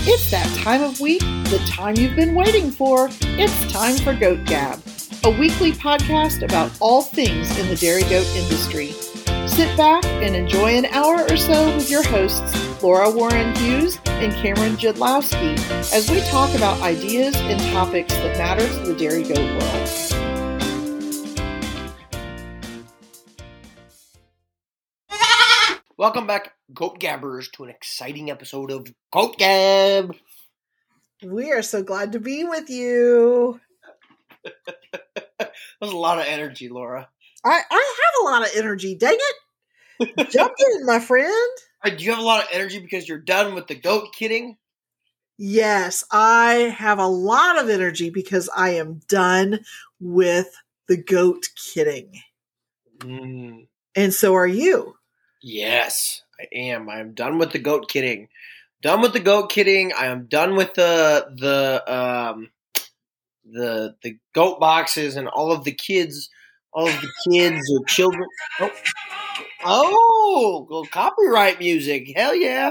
It's that time of week, the time you've been waiting for. It's time for Goat Gab, a weekly podcast about all things in the dairy goat industry. Sit back and enjoy an hour or so with your hosts, Laura Warren Hughes and Cameron Judlowski, as we talk about ideas and topics that matter to the dairy goat world. Welcome back, Goat Gabbers, to an exciting episode of Goat Gab. We are so glad to be with you. That was a lot of energy, Laura. I have a lot of energy. Dang it. Jump in, my friend. Do you have a lot of energy because you're done with the goat kidding? Yes, I have a lot of energy because I am done with the goat kidding. And so are you. Yes, I am. I am done with the goat kidding. Done with the goat kidding. I am done with the goat boxes and all of the kids or children. Oh, copyright music. Hell yeah.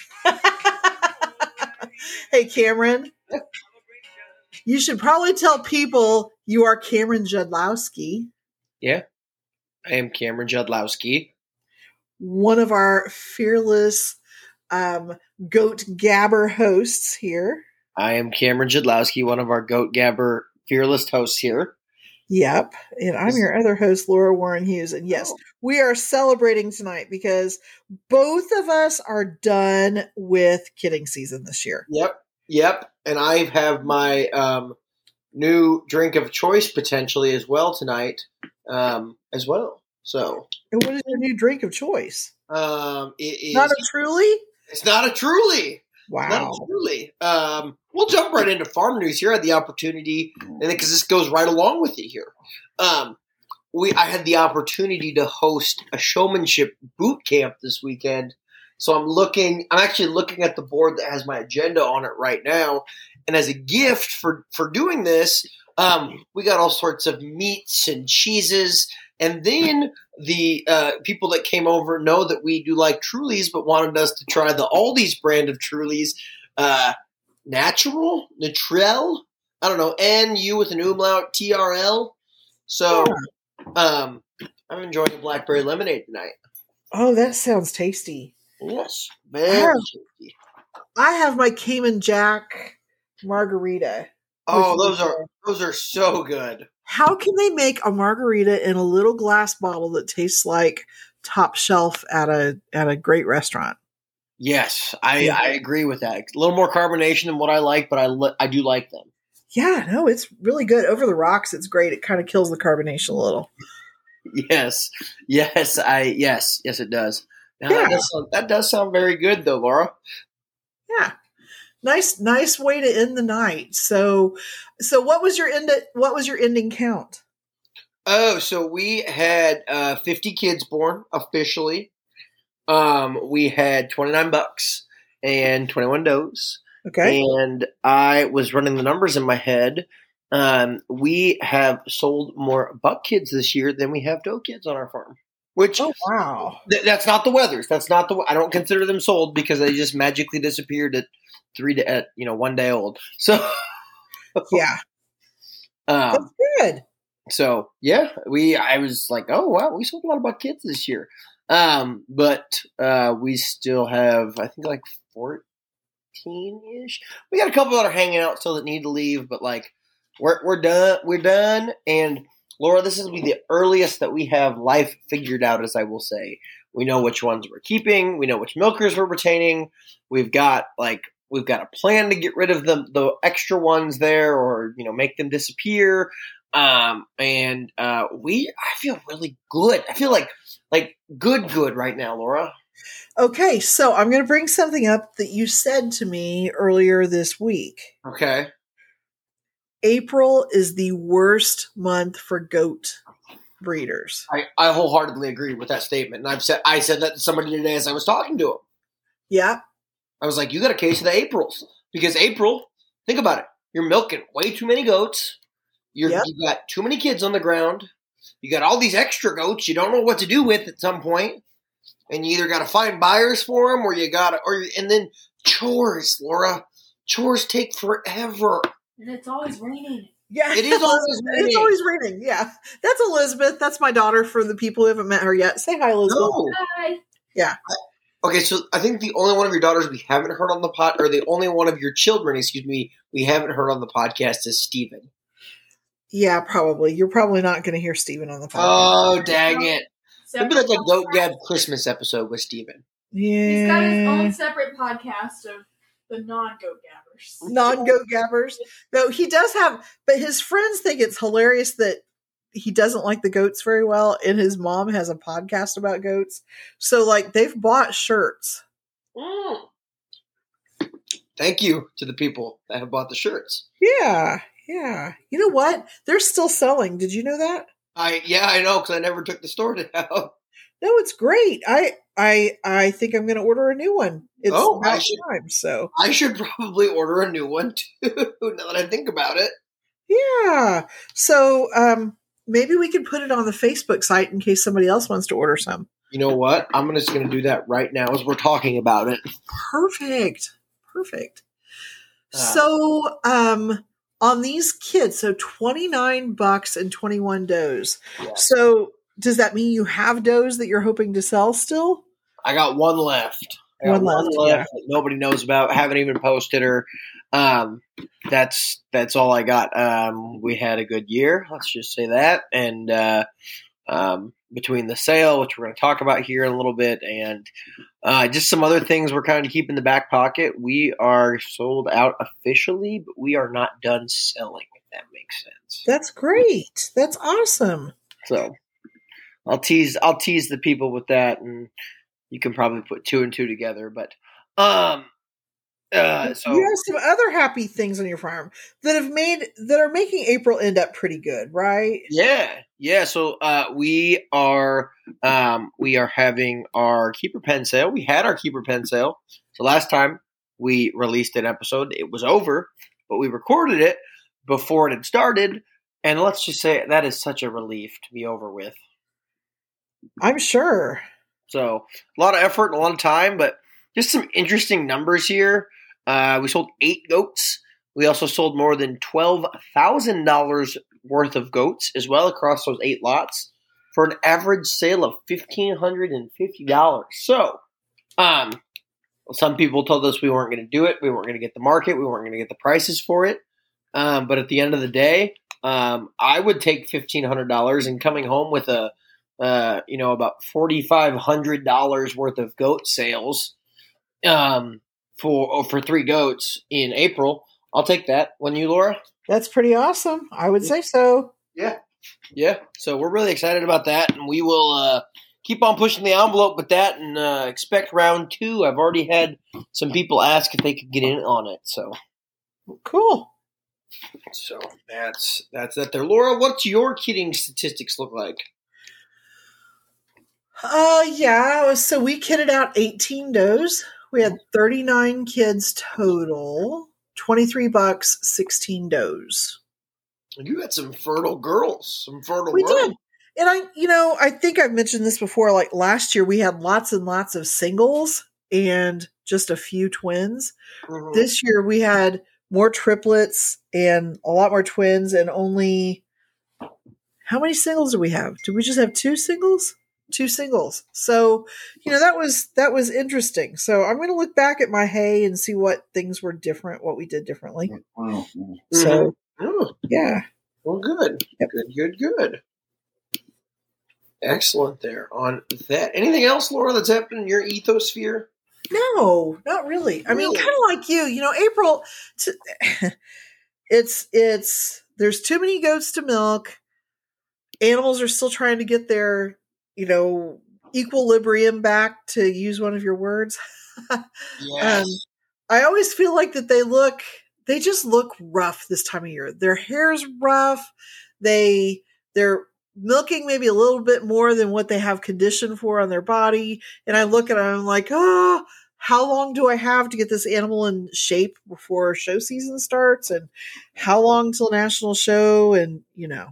Hey, Cameron, you should probably tell people you are Cameron Judlowski. Yeah, I am Cameron Judlowski. One of our fearless Goat Gabber hosts here. I am Cameron Judlowski, one of our Goat Gabber fearless hosts here. Yep. And I'm your other host, Laura Warren Hughes. And yes, we are celebrating tonight because both of us are done with kidding season this year. Yep. And I have my new drink of choice potentially as well tonight as well. So, and what is your new drink of choice? It is not a Truly? It's not a Truly. Wow. Not a Truly. We'll jump right into farm news here. I had the opportunity, and because this goes right along with it here. I had the opportunity to host a showmanship boot camp this weekend. So I'm actually looking at the board that has my agenda on it right now. And as a gift for doing this, we got all sorts of meats and cheeses. And then the people that came over know that we do like Trulies, but wanted us to try the Aldi's brand of Trulies. Natural? I don't know. N-U with an umlaut, T-R-L. So I'm enjoying a blackberry lemonade tonight. Oh, that sounds tasty. Yes. Very tasty. I have my Cayman Jack margarita. Oh, those are so good. How can they make a margarita in a little glass bottle that tastes like top shelf at a great restaurant? Yes, I agree with that. A little more carbonation than what I like, but I do like them. Yeah, no, it's really good. Over the rocks, it's great. It kind of kills the carbonation a little. Yes, it does. Now, that does sound very good, though, Laura. Yeah. Nice way to end the night. So what was your ending count? Oh, so we had 50 kids born officially. We had 29 bucks and 21 does. Okay. And I was running the numbers in my head. We have sold more buck kids this year than we have doe kids on our farm. Which, oh wow, that's not the Weathers. I don't consider them sold because they just magically disappeared at 1 day old. So yeah, that's good. So yeah, I was like, oh wow, we sold a lot of buck kids this year. But we still have, I think, like 14-ish. We got a couple that are hanging out still that need to leave, but like we're done. We're done. And Laura, this is the earliest that we have life figured out, as I will say. We know which ones we're keeping. We know which milkers we're retaining. We've got a plan to get rid of the extra ones there, or make them disappear. I feel really good. I feel like good right now, Laura. Okay, so I'm going to bring something up that you said to me earlier this week. Okay. April is the worst month for goat breeders. I wholeheartedly agree with that statement. And I said that to somebody today as I was talking to him. Yeah. I was like, you got a case of the Aprils. Because April, think about it. You're milking way too many goats. You got too many kids on the ground. You got all these extra goats you don't know what to do with at some point. And you either got to find buyers for them and then chores, Laura. chores take forever. And it's always raining. Yeah, It is always raining. It's always raining. Yeah, that's Elizabeth. That's my daughter. For the people who haven't met her yet, say hi, Elizabeth. No. Bye. Yeah. Okay, so I think the only one of your daughters we haven't heard on the or the only one of your children, excuse me, we haven't heard on the podcast is Steven. Yeah, probably. You're probably not going to hear Steven on the podcast. Oh, dang it. Maybe Separate like a Goat Gab Christmas episode with Steven. Yeah. He's got his own separate podcast of the non-goat gabbers. Non-goat gabbers. No, he does have, but his friends think it's hilarious that he doesn't like the goats very well, and his mom has a podcast about goats. So, like, they've bought shirts. Mm. Thank you to the people that have bought the shirts. Yeah. You know what? They're still selling. Did you know that? I know, because I never took the store down. No, it's great. I think I'm going to order a new one. It's about time. So I should probably order a new one too. Now that I think about it. Yeah. So maybe we can put it on the Facebook site in case somebody else wants to order some. You know what? I'm just going to do that right now as we're talking about it. Perfect. So on these kids, so $29 and 21 does. Yeah. So does that mean you have does that you're hoping to sell still? I got one left. One left that nobody knows about. Haven't even posted her. That's all I got. We had a good year. Let's just say that. And between the sale, which we're going to talk about here in a little bit, and just some other things we're kind of keeping in the back pocket, we are sold out officially, but we are not done selling, if that makes sense. That's great. That's awesome. So I'll tease the people with that, and you can probably put two and two together. But so you have some other happy things on your farm that are making April end up pretty good, right? Yeah. So we are having our keeper pen sale. We had our keeper pen sale. So last time we released an episode, it was over, but we recorded it before it had started. And let's just say that is such a relief to be over with. I'm sure. So a lot of effort and a lot of time, but just some interesting numbers here. We sold 8 goats. We also sold more than $12,000 worth of goats as well across those 8 lots for an average sale of $1,550. So, some people told us we weren't going to do it. We weren't going to get the market. We weren't going to get the prices for it. But at the end of the day, I would take $1,500 and coming home with about $4,500 worth of goat sales, for 3 goats in April. I'll take that. Wouldn't you, Laura? That's pretty awesome. I would say so. Yeah. So we're really excited about that, and we will keep on pushing the envelope with that, and expect round 2. I've already had some people ask if they could get in on it. So cool. So that's that there. Laura, what's your kidding statistics look like? Yeah. So we kidded out 18 does. We had 39 kids total, $23, 16 does. You had some fertile girls, We did. And I think I've mentioned this before, like last year we had lots and lots of singles and just a few twins. Mm-hmm. This year we had more triplets and a lot more twins, and only, how many singles do we have? Did we just have 2 singles? 2 singles. So, that was interesting. So I'm going to look back at my hay and see what things were different, what we did differently. Mm-hmm. So, yeah. Well, good. Yep. Good. Excellent there on that. Anything else, Laura, that's happened in your ethosphere? No, not really. I mean, kind of like you, April, there's too many goats to milk. Animals are still trying to get their equilibrium back, to use one of your words. Yes. I always feel like that they just look rough this time of year. Their hair's rough. They're milking maybe a little bit more than what they have condition for on their body. And I look at them and I'm like, how long do I have to get this animal in shape before show season starts? And how long till national show? And,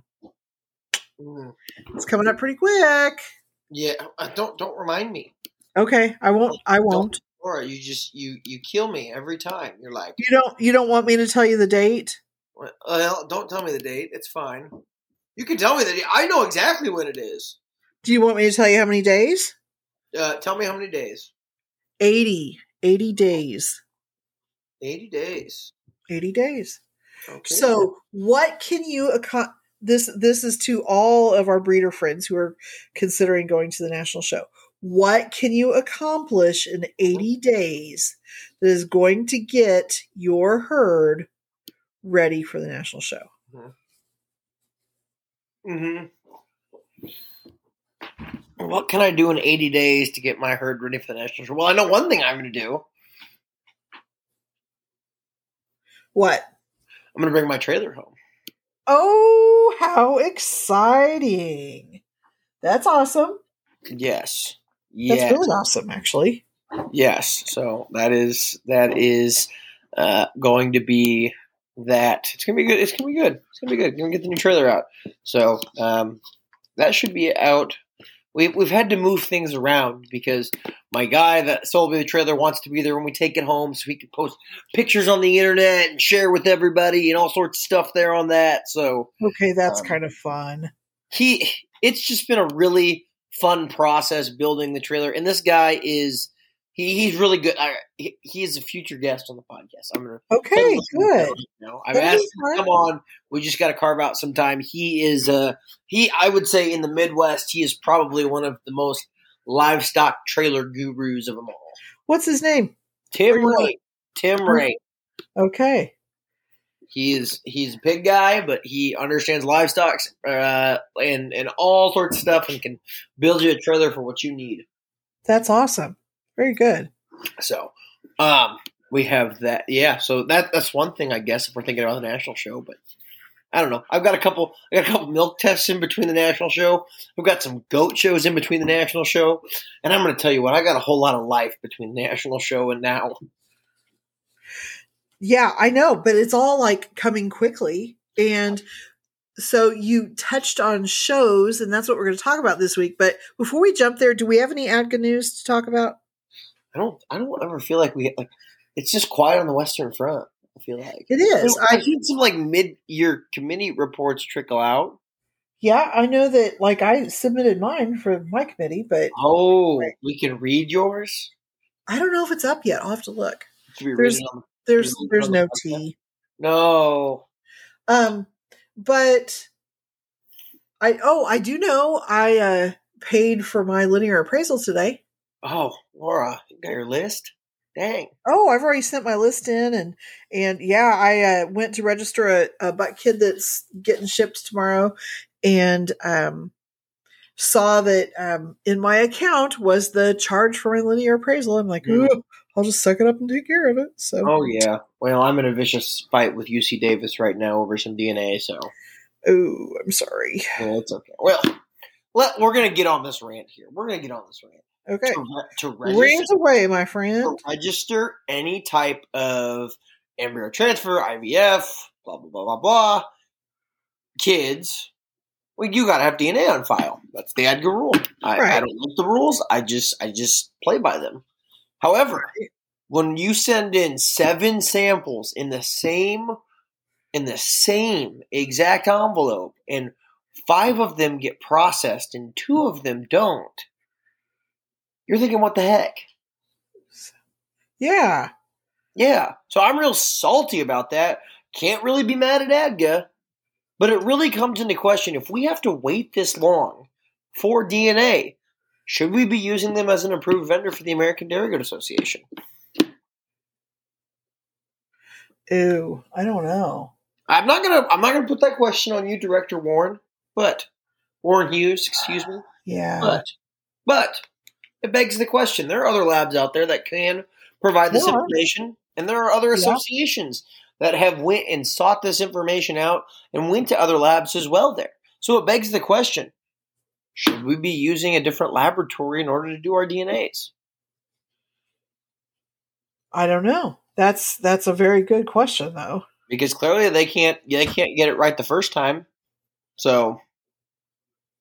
it's coming up pretty quick. Yeah, don't remind me. Okay, I won't. Laura, you kill me every time. You're like, You don't want me to tell you the date? well, don't tell me the date. It's fine. You can tell me the date. I know exactly when it is. Do you want me to tell you how many days? Tell me how many days. 80. 80 days. 80 days. 80 days. Okay. So what can you this is to all of our breeder friends who are considering going to the national show. What can you accomplish in 80 days that is going to get your herd ready for the national show? Mm-hmm. What can I do in 80 days to get my herd ready for the national show? Well, I know one thing I'm going to do. What? I'm going to bring my trailer home. Oh, how exciting. That's awesome. Yes. That's really awesome, actually. Yes. So that is going to be that. It's going to be good. It's going to be good. It's going to be good. Going to get the new trailer out. So that should be out. We've had to move things around because my guy that sold me the trailer wants to be there when we take it home so he can post pictures on the internet and share with everybody and all sorts of stuff there on that. So okay, that's kind of fun. It's just been a really fun process building the trailer, and this guy is he's really good. He is a future guest on the podcast. I'm gonna good. I've asked him to come on. We just got to carve out some time. He is I would say in the Midwest, he is probably one of the most livestock trailer gurus of them all. What's his name? Tim Ray. Tim Ray. Okay. He's a pig guy, but he understands livestock and all sorts of stuff and can build you a trailer for what you need. That's awesome. Very good. So, we have that. Yeah. So that's one thing, I guess, if we're thinking about the national show. But I don't know. I got a couple milk tests in between the national show. We've got some goat shows in between the national show, and I'm going to tell you what. I got a whole lot of life between the national show and now. Yeah, I know, but it's all like coming quickly. And so you touched on shows, and that's what we're going to talk about this week. But before we jump there, do we have any ADGA news to talk about? I don't ever feel like it's just quiet on the Western Front. I feel like it is. I've seen some like mid-year committee reports trickle out. Yeah, I know that. Like I submitted mine for my committee, but we can read yours. I don't know if it's up yet. I'll have to look. There's no T. No. But I do know I paid for my linear appraisal today. Oh, Laura, you got your list? Dang. Oh, I've already sent my list in, and yeah, I went to register a buck kid that's getting shipped tomorrow, and saw that in my account was the charge for my linear appraisal. I'm like, ooh, I'll just suck it up and take care of it. So. Oh yeah. Well, I'm in a vicious fight with UC Davis right now over some DNA. So. Oh, I'm sorry. Yeah, it's okay. Well, we're gonna get on this rant here. Okay. To register, rant away, my friend. To register any type of embryo transfer, IVF, blah blah blah blah blah. Kids. Well, you gotta have DNA on file. That's the ADGA rule. I don't like the rules. I just play by them. However, when you send in 7 samples in the same exact envelope, and 5 of them get processed and 2 of them don't, you're thinking, what the heck? Yeah. Yeah. So I'm real salty about that. Can't really be mad at ADGA. But it really comes into question, if we have to wait this long for DNA, should we be using them as an approved vendor for the American Dairy Goat Association? Ew, I don't know. I'm not gonna put that question on you, Director Warren, but Warren Hughes, excuse me. Yeah. But it begs the question. There are other labs out there that can provide this information, and there are other associations that have went and sought this information out and went to other labs as well there. So it begs the question, should we be using a different laboratory in order to do our DNAs? I don't know. That's a very good question, though. Because clearly they can't get it right the first time. So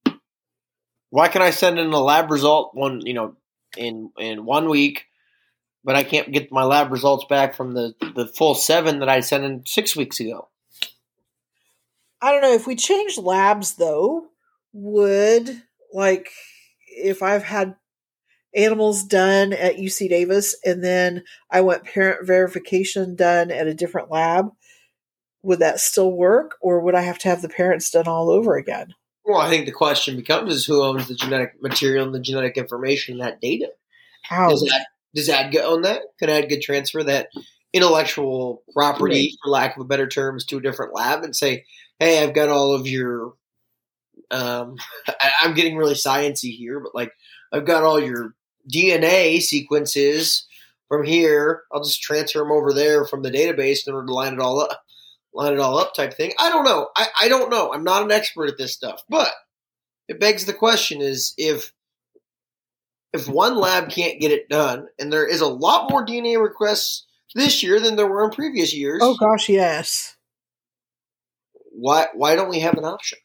why can I send in a lab result in 1 week, but I can't get my lab results back from the full 7 that I sent in 6 weeks ago. I don't know. If we changed labs, though, would, like, if I've had animals done at UC Davis and then I want parent verification done at a different lab, would that still work? Or would I have to have the parents done all over again? Well, I think the question becomes is who owns the genetic material and the genetic information in that data? Ouch. Does ADGA own that? Can ADGA transfer that intellectual property, for lack of a better terms, to a different lab and say, hey, I've got all of your I'm getting really sciencey here, but like I've got all your DNA sequences from here. I'll just transfer them over there from the database in order to line it all up type thing. I don't know. I don't know. I'm not an expert at this stuff, but it begs the question is if one lab can't get it done, and there is a lot more DNA requests this year than there were in previous years. Oh gosh, yes. Why don't we have an option?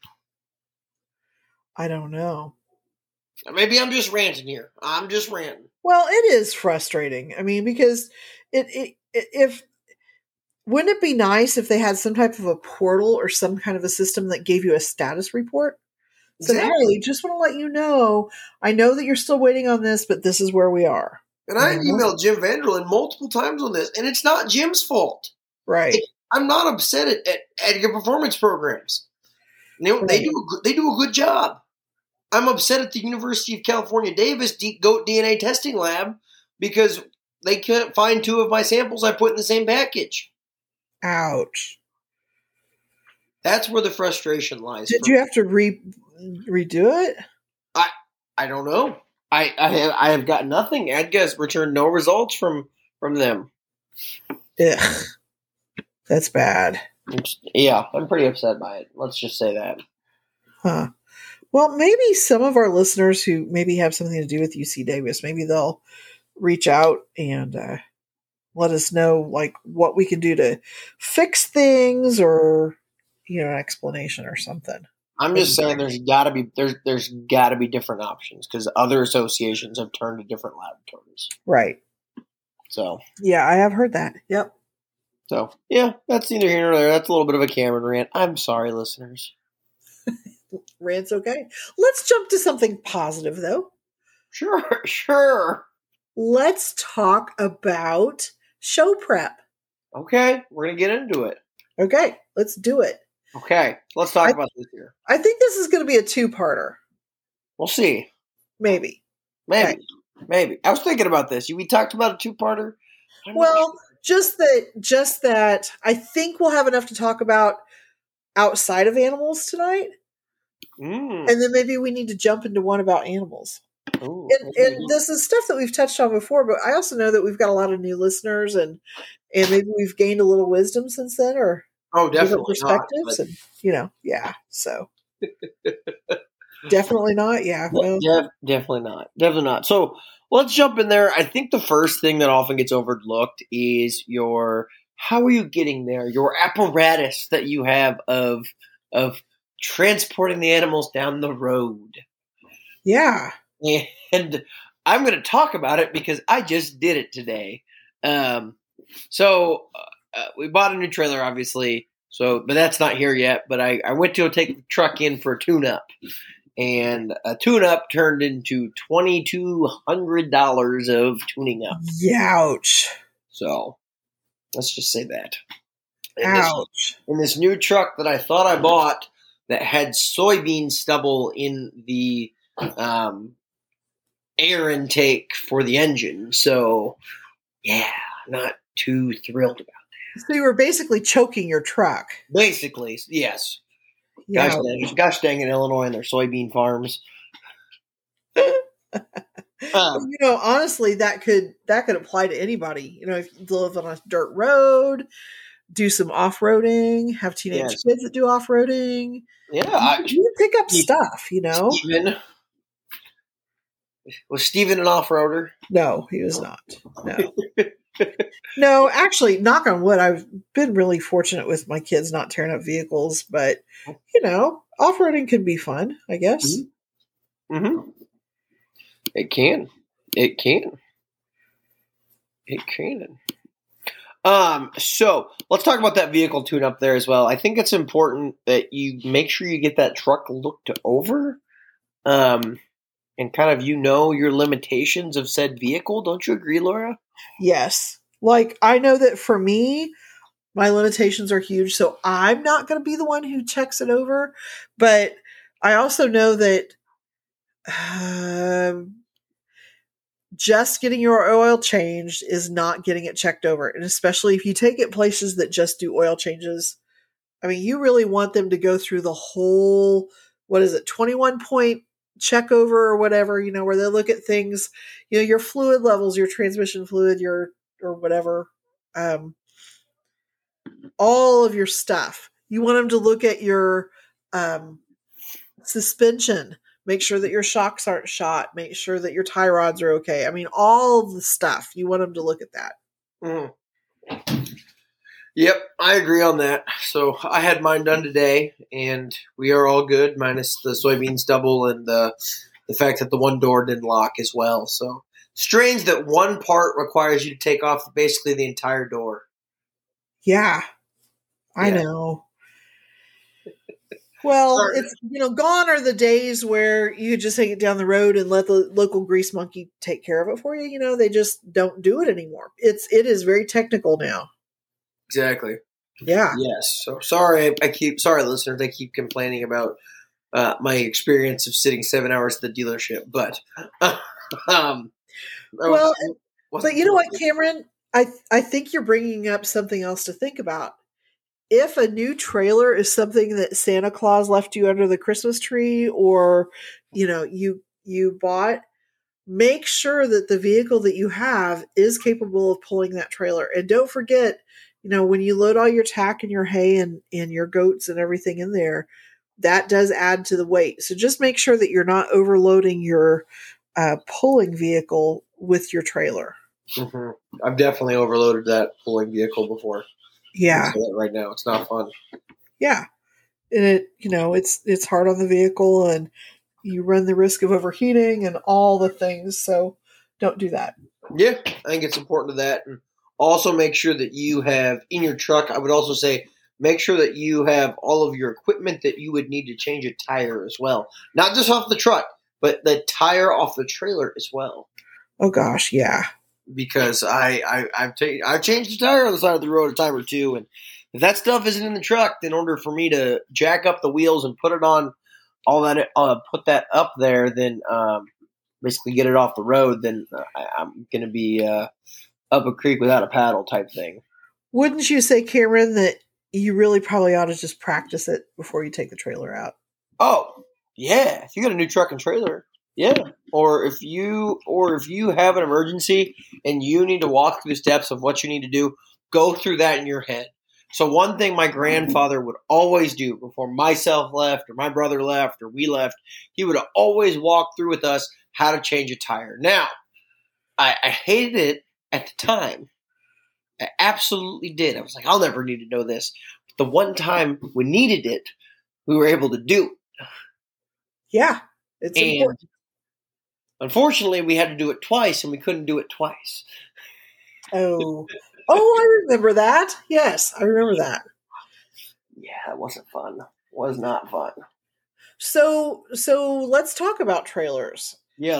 I don't know. Maybe I'm just ranting here. I'm just ranting. Well, it is frustrating. I mean, because if wouldn't it be nice if they had some type of a portal or some kind of a system that gave you a status report? So, Exactly. hey, just want to let you know, I know that you're still waiting on this, but this is where we are. And I emailed Jim Vanderlyn multiple times on this, and it's not Jim's fault. Right. I'm not upset at your performance programs. They do a good job. I'm upset at the University of California, Davis Goat DNA testing lab because they couldn't find 2 of my samples I put in the same package. Ouch. That's where the frustration lies. Did you have to redo it? I don't know. I have got nothing. ADGA has returned no results from them. Ugh. That's bad. Yeah, I'm pretty upset by it. Let's just say that. Huh. Well, maybe some of our listeners who maybe have something to do with UC Davis, maybe they'll reach out and let us know like what we can do to fix things or an explanation or something. I'm just saying there's got to be different options because other associations have turned to different laboratories. Right. So yeah, I have heard that. Yep. So yeah, that's neither here nor there. That's a little bit of a Cameron rant. I'm sorry, listeners. Rant's okay. Let's jump to something positive, though. Sure. Let's talk about show prep. Okay, we're going to get into it. Okay, let's do it. Okay, let's talk about this here. I think this is going to be a 2-parter. We'll see. Maybe. I was thinking about this. We talked about a 2-parter? Well, just that I think we'll have enough to talk about outside of animals tonight. And then maybe we need to jump into one about animals. Ooh, and this is stuff that we've touched on before, but I also know that we've got a lot of new listeners and maybe we've gained a little wisdom since then or definitely perspectives not, and so definitely not. Yeah. Well, definitely not. So let's jump in there. I think the first thing that often gets overlooked is how are you getting there? Your apparatus that you have of transporting the animals down the road. Yeah. And I'm going to talk about it because I just did it today. So we bought a new trailer, obviously. But that's not here yet. But I went to take the truck in for a tune-up. And a tune-up turned into $2,200 of tuning up. Ouch. So let's just say that. Ouch. In this new truck that I thought I bought that had soybean stubble in the air intake for the engine. So, yeah, not too thrilled about that. So you were basically choking your truck. Basically, yes. Yeah. Gosh dang it, Illinois and their soybean farms. Honestly, that could apply to anybody. If you live on a dirt road, do some off-roading, have teenage kids that do off-roading. Yeah. You pick up stuff, Was Steven an off-roader? No, he was not. No. No, actually, knock on wood, I've been really fortunate with my kids not tearing up vehicles, but, off-roading can be fun, I guess. Mm-hmm. It can. Hey, Canaan. So let's talk about that vehicle tune up there as well. I think it's important that you make sure you get that truck looked over, and kind of your limitations of said vehicle. Don't you agree, Laura? Yes. Like, I know that for me, my limitations are huge, so I'm not going to be the one who checks it over. But I also know that just getting your oil changed is not getting it checked over. And especially if you take it places that just do oil changes, I mean, you really want them to go through the whole, 21 point check over or whatever, where they look at things, your fluid levels, your transmission fluid, or whatever, all of your stuff. You want them to look at your suspension, make sure that your shocks aren't shot, make sure that your tie rods are okay. I mean, all the stuff. You want them to look at that. Mm. Yep, I agree on that. So I had mine done today, and we are all good, minus the soybean stubble and the fact that the one door didn't lock as well. So strange that one part requires you to take off basically the entire door. Yeah, I know. Well, it's, gone are the days where you could just take it down the road and let the local grease monkey take care of it for you. They just don't do it anymore. It is very technical now. Exactly. Yeah. Yes. So sorry, listeners. I keep complaining about my experience of sitting 7 hours at the dealership, but but you know what, Cameron? I think you're bringing up something else to think about. If a new trailer is something that Santa Claus left you under the Christmas tree, or you bought, make sure that the vehicle that you have is capable of pulling that trailer. And don't forget, when you load all your tack and your hay and your goats and everything in there, that does add to the weight. So just make sure that you're not overloading your pulling vehicle with your trailer. Mm-hmm. I've definitely overloaded that pulling vehicle before. Yeah. Right now, it's not fun. Yeah. And it's hard on the vehicle, and you run the risk of overheating and all the things. So don't do that. Yeah, I think it's important to that. And also make sure that you have in your truck, I would also say, make sure that you have all of your equipment that you would need to change a tire as well. Not just off the truck, but the tire off the trailer as well. Oh gosh, yeah. Because I've changed the tire on the side of the road a time or two, and if that stuff isn't in the truck, in order for me to jack up the wheels and put it on all that, put that up there, then basically get it off the road, then I'm going to be up a creek without a paddle type thing. Wouldn't you say, Cameron, that you really probably ought to just practice it before you take the trailer out? Oh, yeah. If you got a new truck and trailer, yeah. Or if you have an emergency and you need to walk through the steps of what you need to do, go through that in your head. So one thing my grandfather would always do before myself left or my brother left or we left, he would always walk through with us how to change a tire. Now, I hated it at the time. I absolutely did. I was like, I'll never need to know this. But the one time we needed it, we were able to do it. Yeah, it's important. Unfortunately, we had to do it twice, and we couldn't do it twice. Oh, I remember that. Yes, I remember that. Yeah, it wasn't fun. It was not fun. So let's talk about trailers. Yeah,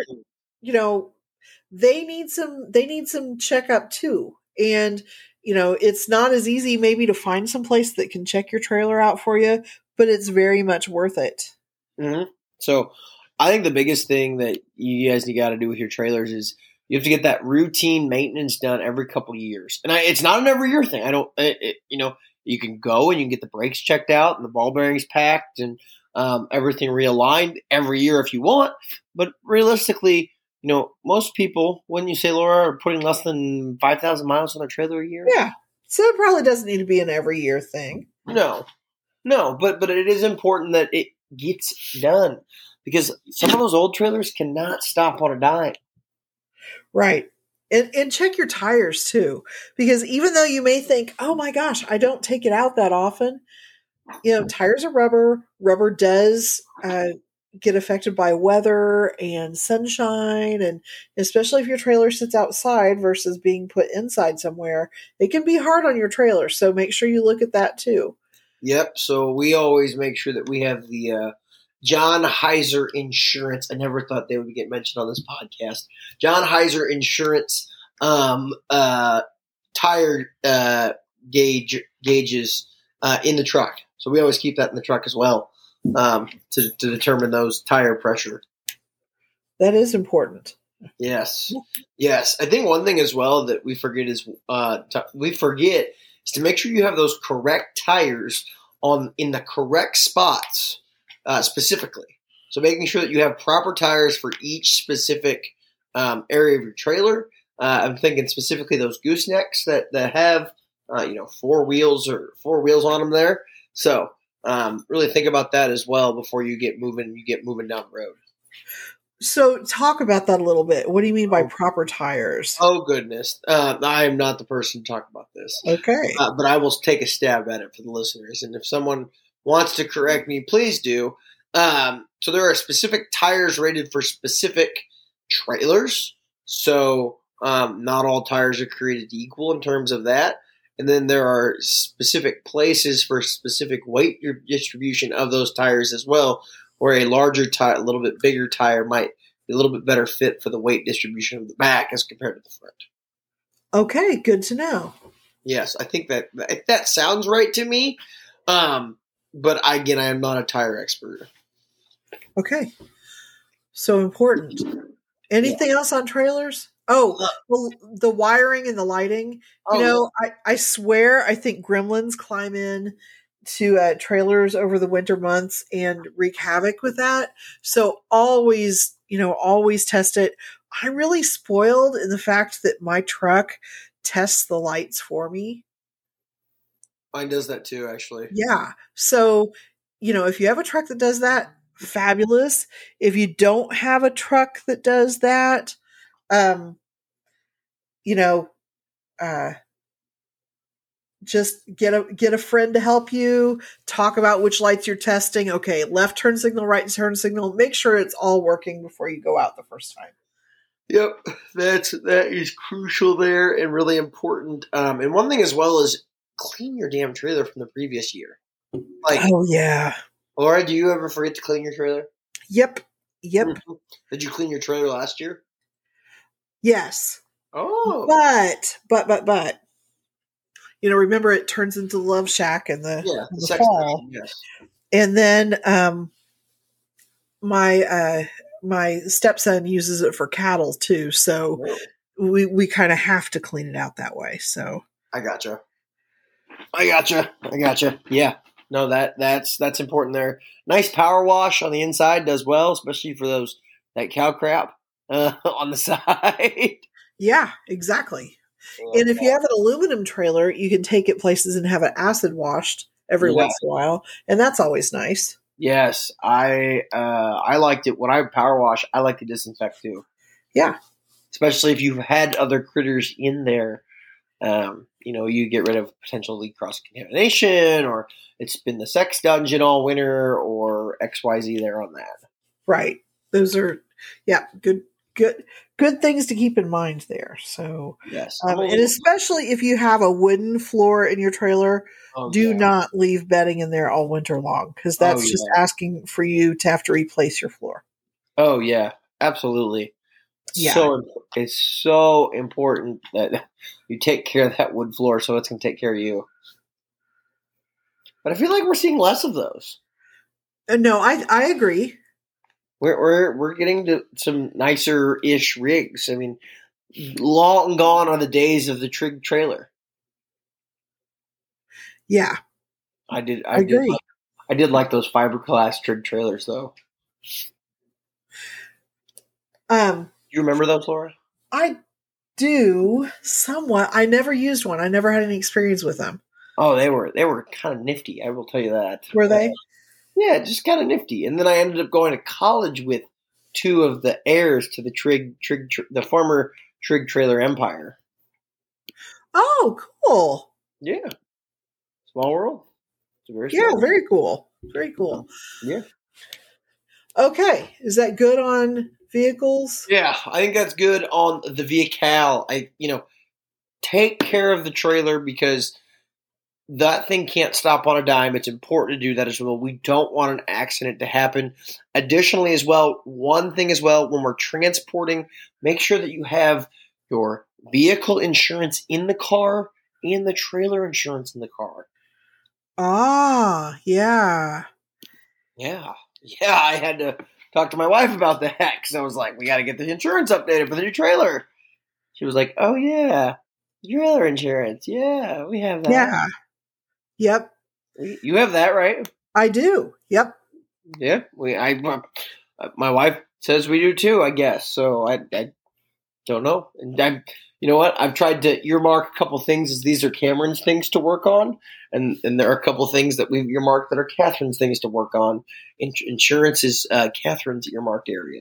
they need some checkup too. And it's not as easy maybe to find some place that can check your trailer out for you, but it's very much worth it. Mm-hmm. So I think the biggest thing that you guys got to do with your trailers is you have to get that routine maintenance done every couple of years. And it's not an every year thing. You can go and you can get the brakes checked out and the ball bearings packed and everything realigned every year if you want. But realistically, most people, wouldn't you say, Laura, are putting less than 5,000 miles on their trailer a year? Yeah. So it probably doesn't need to be an every year thing. No, but it is important that it gets done because some of those old trailers cannot stop on a dime. Right. And check your tires too, because even though you may think, oh my gosh, I don't take it out that often, tires are rubber. Rubber does, get affected by weather and sunshine, and especially if your trailer sits outside versus being put inside somewhere, it can be hard on your trailer. So make sure you look at that too. Yep. So we always make sure that we have the John Heiser Insurance. I never thought they would get mentioned on this podcast. John Heiser Insurance tire gauges in the truck. So we always keep that in the truck as well to determine those tire pressure. That is important. Yes. Yes. I think one thing as well that we forget is to make sure you have those correct tires in the correct spots specifically. So making sure that you have proper tires for each specific area of your trailer. I'm thinking specifically those goosenecks that have four wheels on them there. So really think about that as well before you get moving down the road. So talk about that a little bit. What do you mean by proper tires? Oh, goodness. I am not the person to talk about this. Okay. But I will take a stab at it for the listeners. And if someone wants to correct me, please do. So there are specific tires rated for specific trailers. So not all tires are created equal in terms of that. And then there are specific places for specific weight distribution of those tires as well, where a larger tire, a little bit bigger tire might be a little bit better fit for the weight distribution of the back as compared to the front. Okay, good to know. Yes, I think that sounds right to me. But again, I am not a tire expert. Okay. So important. Anything else on trailers? Oh, well, the wiring and the lighting. I swear I think gremlins climb in to trailers over the winter months and wreak havoc with that. So always test it. I'm really spoiled in the fact that my truck tests the lights for me. Mine does that too, actually. Yeah. So, if you have a truck that does that, fabulous. If you don't have a truck that does that, just get a friend to help you, talk about which lights you're testing. Okay, left turn signal, right turn signal. Make sure it's all working before you go out the first time. Yep, that is crucial there and really important. And one thing as well is clean your damn trailer from the previous year. Oh yeah. Laura, do you ever forget to clean your trailer? Yep. Mm-hmm. Did you clean your trailer last year? Yes. Oh. But. Remember it turns into Love Shack in the fall. Person, yes. And then my stepson uses it for cattle too, so we kind of have to clean it out that way. So I gotcha. Yeah. No, that's important there. Nice power wash on the inside does well, especially for that cow crap on the side. Yeah, exactly. And if you have an aluminum trailer, you can take it places and have it acid washed every once in a while, and that's always nice. Yes, I liked it when I power wash. I like to disinfect too. Yeah, especially if you've had other critters in there. You get rid of potentially cross contamination, or it's been the sex dungeon all winter, or XYZ there on that. Right. Those are good things to keep in mind there. So yes, and especially if you have a wooden floor in your trailer, do not leave bedding in there all winter long, because that's just asking for you to have to replace your floor. Oh yeah, absolutely. Yeah. So it's so important that you take care of that wood floor, so it's going to take care of you. But I feel like we're seeing less of those. No, I agree. We're getting to some nicer-ish rigs. I mean, long gone are the days of the Trig trailer. Yeah, I agree. I did like those fiberglass Trig trailers, though. You remember those, Laura? I do somewhat. I never used one. I never had any experience with them. Oh, they were kind of nifty. I will tell you that. Were they? Yeah, just kind of nifty. And then I ended up going to college with two of the heirs to the former Trig trailer empire. Oh, cool. Yeah. Small world. It's very very cool. Very cool. Yeah. Okay. Is that good on vehicles? Yeah, I think that's good on the vehicle. Take care of the trailer because that thing can't stop on a dime. It's important to do that as well. We don't want an accident to happen. Additionally, as well, one thing as well, when we're transporting, make sure that you have your vehicle insurance in the car and the trailer insurance in the car. Ah, yeah. Yeah. Yeah, I had to talk to my wife about that because I was like, we got to get the insurance updated for the new trailer. She was like, oh, yeah, trailer insurance. Yeah, we have that. Yeah. Yep. You have that, right? I do. Yep. Yeah. My wife says we do too, I guess. So I don't know. And you know what? I've tried to earmark a couple things as these are Cameron's things to work on. And there are a couple things that we've earmarked that are Catherine's things to work on. Insurance is Catherine's earmarked area.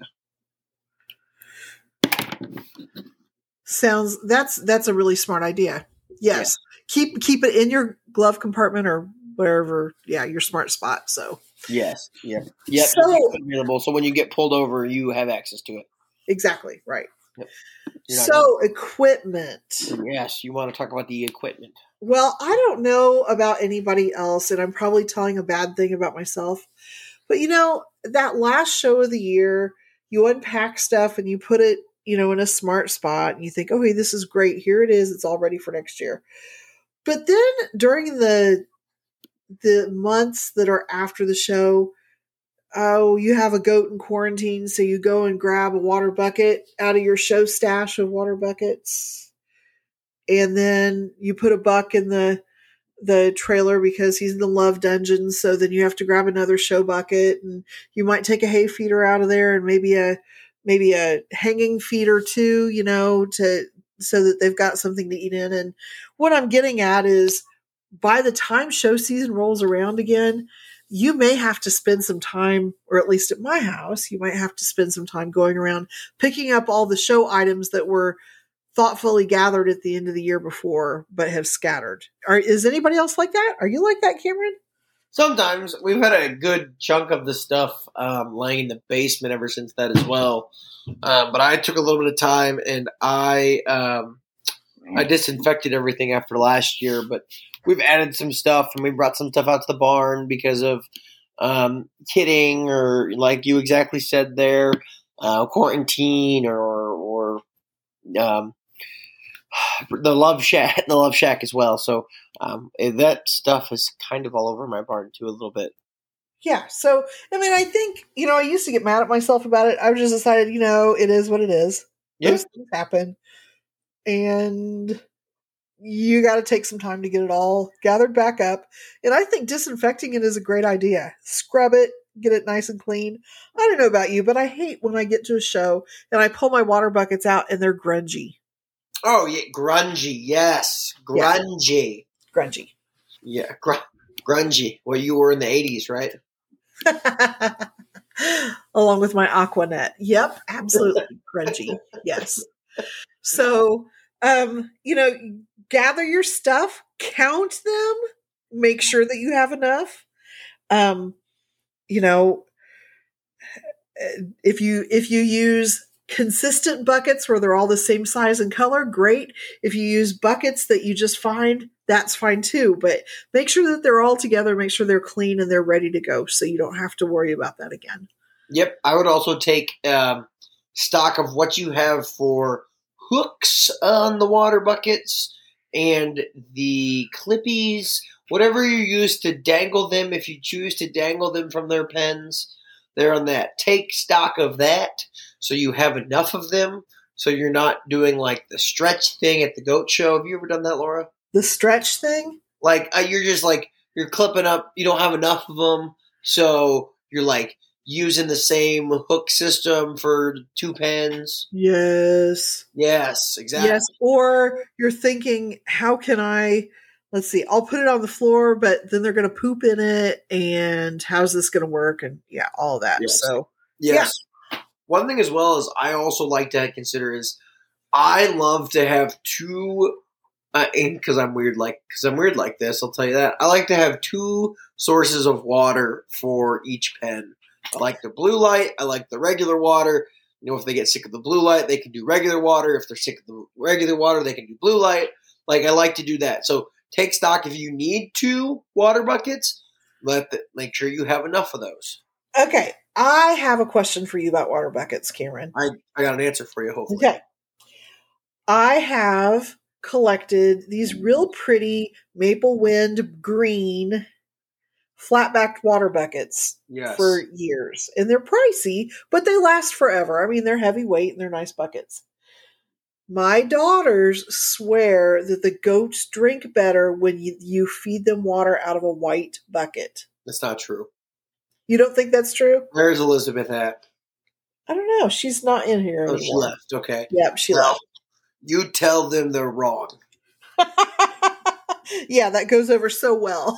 That's a really smart idea. Yes. Yeah. Keep it in your glove compartment or wherever, your smart spot. So yes. Yep. So available. So when you get pulled over, you have access to it. Exactly. Right. Yep. So equipment. Yes, you want to talk about the equipment. Well, I don't know about anybody else, and I'm probably telling a bad thing about myself. But that last show of the year, you unpack stuff and you put it, in a smart spot, and you think, okay, this is great. Here it is. It's all ready for next year. But then during the months that are after the show, you have a goat in quarantine, so you go and grab a water bucket out of your show stash of water buckets. And then you put a buck in the trailer because he's in the love dungeon. So then you have to grab another show bucket, and you might take a hay feeder out of there and maybe a hanging feeder too, so that they've got something to eat in. And what I'm getting at is by the time show season rolls around again, you may have to spend some time, or at least at my house, you might have to spend some time going around picking up all the show items that were thoughtfully gathered at the end of the year before, but have scattered. Is anybody else like that? Are you like that, Cameron? Sometimes. We've had a good chunk of the stuff laying in the basement ever since that as well. But I took a little bit of time and I disinfected everything after last year, but we've added some stuff and we brought some stuff out to the barn because of kidding or like you exactly said there, quarantine or the Love Shack as well. So that stuff is kind of all over my barn too a little bit. Yeah. So, I think, I used to get mad at myself about it. I've just decided, it is what it is. Yeah. Those things happen. And you got to take some time to get it all gathered back up. And I think disinfecting it is a great idea. Scrub it, get it nice and clean. I don't know about you, but I hate when I get to a show and I pull my water buckets out and they're grungy. Oh, yeah. Grungy. Yes. Grungy. Yeah. Grungy. Yeah. Grungy. Well, you were in the 80s, right? Along with my Aquanet. Yep. Absolutely. Grungy. Yes. So, gather your stuff, count them, make sure that you have enough. If you use consistent buckets where they're all the same size and color, great. If you use buckets that you just find, that's fine too. But make sure that they're all together, make sure they're clean and they're ready to go so you don't have to worry about that again. Yep. I would also take stock of what you have for hooks on the water buckets and the clippies, whatever you use to dangle them, if you choose to dangle them from their pens, they're on that. Take stock of that so you have enough of them so you're not doing like the stretch thing at the goat show. Have you ever done that, Laura? The stretch thing? Like you're just like, you're clipping up, you don't have enough of them, so you're like using the same hook system for 2 pens. Yes. Yes, exactly. Yes, or you're thinking, how can let's see, I'll put it on the floor, but then they're going to poop in it, and how's this going to work? And all that. Yes. So, yes. Yeah. One thing as well as I also like to consider is I love to have 2, because I'm weird like this, I'll tell you that. I like to have 2 sources of water for each pen. I like the blue light. I like the regular water. If they get sick of the blue light, they can do regular water. If they're sick of the regular water, they can do blue light. I like to do that. So take stock if you need 2 water buckets. Make sure you have enough of those. Okay. I have a question for you about water buckets, Cameron. I got an answer for you, hopefully. Okay. I have collected these real pretty maple wind green flat-backed water buckets for years. And they're pricey, but they last forever. I mean, they're heavyweight and they're nice buckets. My daughters swear that the goats drink better when you feed them water out of a white bucket. That's not true. You don't think that's true? Where's Elizabeth at? I don't know. She's not in here anymore. She left. Okay. Yep, she left. You tell them they're wrong. Yeah, that goes over so well.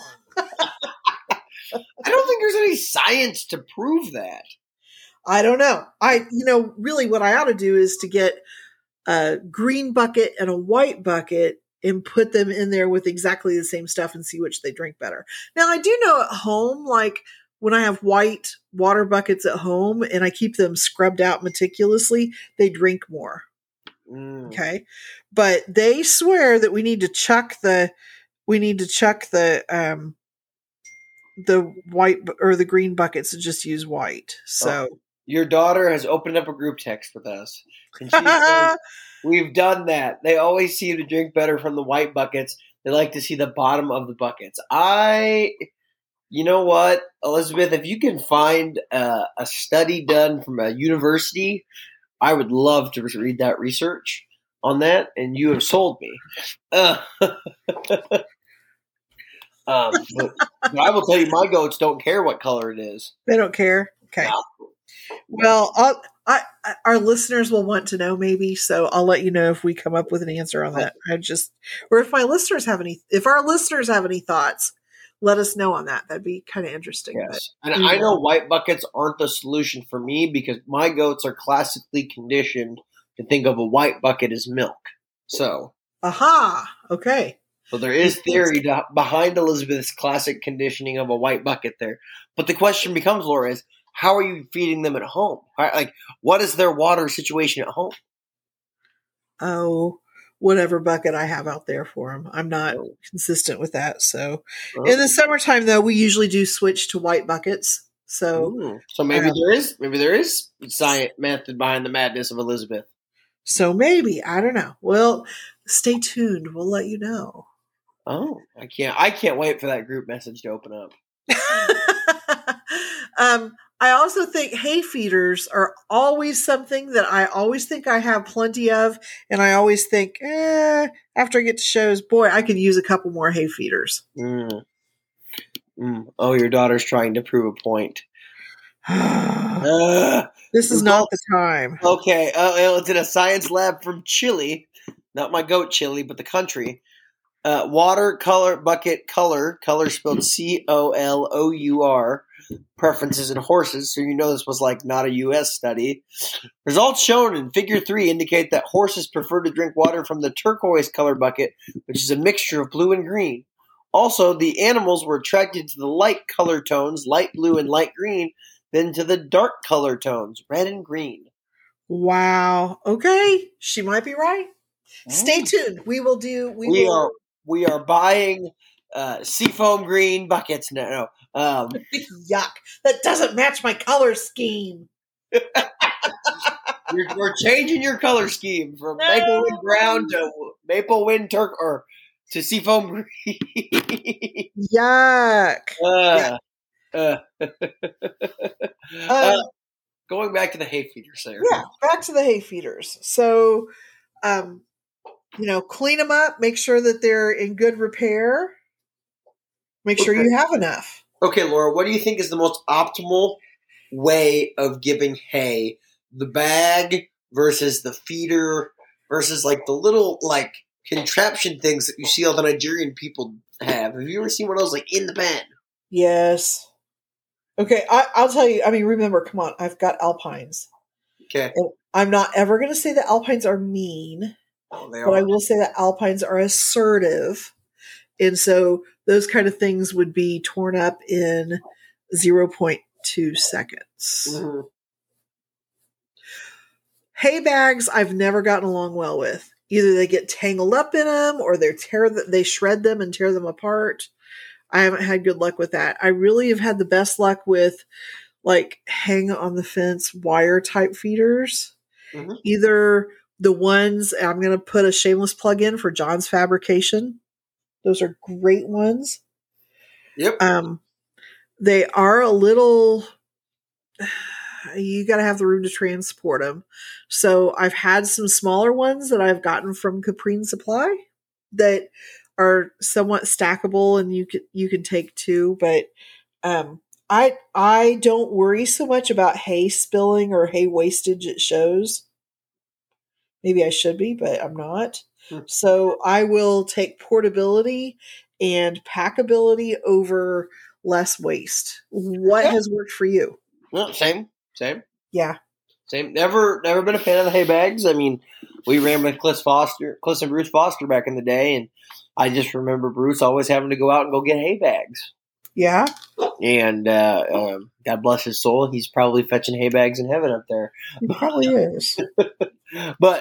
I don't think there's any science to prove that. I don't know. Really what I ought to do is to get a green bucket and a white bucket and put them in there with exactly the same stuff and see which they drink better. Now, I do know at home, like when I have white water buckets at home and I keep them scrubbed out meticulously, they drink more. Okay. But they swear that we need to chuck the white or the green buckets and just use white. So your daughter has opened up a group text with us. And she says, we've done that. They always seem to drink better from the white buckets. They like to see the bottom of the buckets. You know what, Elizabeth, if you can find a study done from a university, I would love to read that research on that, and you have sold me. But I will tell you, my goats don't care what color it is. They don't care? Okay. No. Well, our listeners will want to know maybe, so I'll let you know if we come up with an answer on that. Or if our listeners have any thoughts, let us know on that. That'd be kind of interesting. Yes. And I know white buckets aren't the solution for me because my goats are classically conditioned to think of a white bucket as milk. So. Aha. Okay. So there is theory behind Elizabeth's classic conditioning of a white bucket there. But the question becomes, Laura, is how are you feeding them at home? Like, what is their water situation at home? Oh, whatever bucket I have out there for them. I'm not consistent with that. So in the summertime, though, we usually do switch to white buckets. So maybe there is science method behind the madness of Elizabeth. So maybe, I don't know. Well, stay tuned. We'll let you know. Oh, I can't wait for that group message to open up. I also think hay feeders are always something that I always think I have plenty of. And I always think, after I get to shows, boy, I could use a couple more hay feeders. Oh, your daughter's trying to prove a point. This is not the time. Okay. It's in a science lab from Chile. Not my goat Chile, but the country. Watercolor bucket color spelled COLOUR, preferences in horses. So this was not a U.S. study. Results shown in Figure 3 indicate that horses prefer to drink water from the turquoise color bucket, which is a mixture of blue and green. Also, the animals were attracted to the light color tones, light blue and light green, than to the dark color tones, red and green. Wow. Okay. She might be right. Stay tuned. We are buying seafoam green buckets now. Yuck. That doesn't match my color scheme. We're changing your color scheme from maple wind brown to maple wind to seafoam green. Yuck. Going back to the hay feeders there. Yeah, back to the hay feeders. So, clean them up, make sure that they're in good repair. Make sure you have enough. Okay, Laura, what do you think is the most optimal way of giving hay? The bag versus the feeder versus the little contraption things that you see all the Nigerian people have. Have you ever seen one of those in the pen? Yes. Okay, I'll tell you. I mean, remember, come on, I've got Alpines. Okay. And I'm not ever going to say that Alpines are mean. Oh, they but are. I will say that Alpines are assertive. And so those kind of things would be torn up in 0.2 2 seconds. Mm-hmm. Hay bags, I've never gotten along well with. Either they get tangled up in them, or they shred them and tear them apart. I haven't had good luck with that. I really have had the best luck with like hang on the fence wire type feeders. Mm-hmm. Either the ones, I'm going to put a shameless plug in for John's Fabrication. Those are great ones. Yep. They are a little, you got to have the room to transport them. So I've had some smaller ones that I've gotten from Caprine Supply that are somewhat stackable and you can take two, but I don't worry so much about hay spilling or hay wastage at shows. Maybe I should be, but I'm not. So I will take portability and packability over less waste. What has worked for you? Well, same. Yeah. Same. Never been a fan of the hay bags. I mean, we ran with Cliff and Bruce Foster back in the day, and I just remember Bruce always having to go out and go get hay bags. Yeah. And God bless his soul, he's probably fetching hay bags in heaven up there. He probably is. But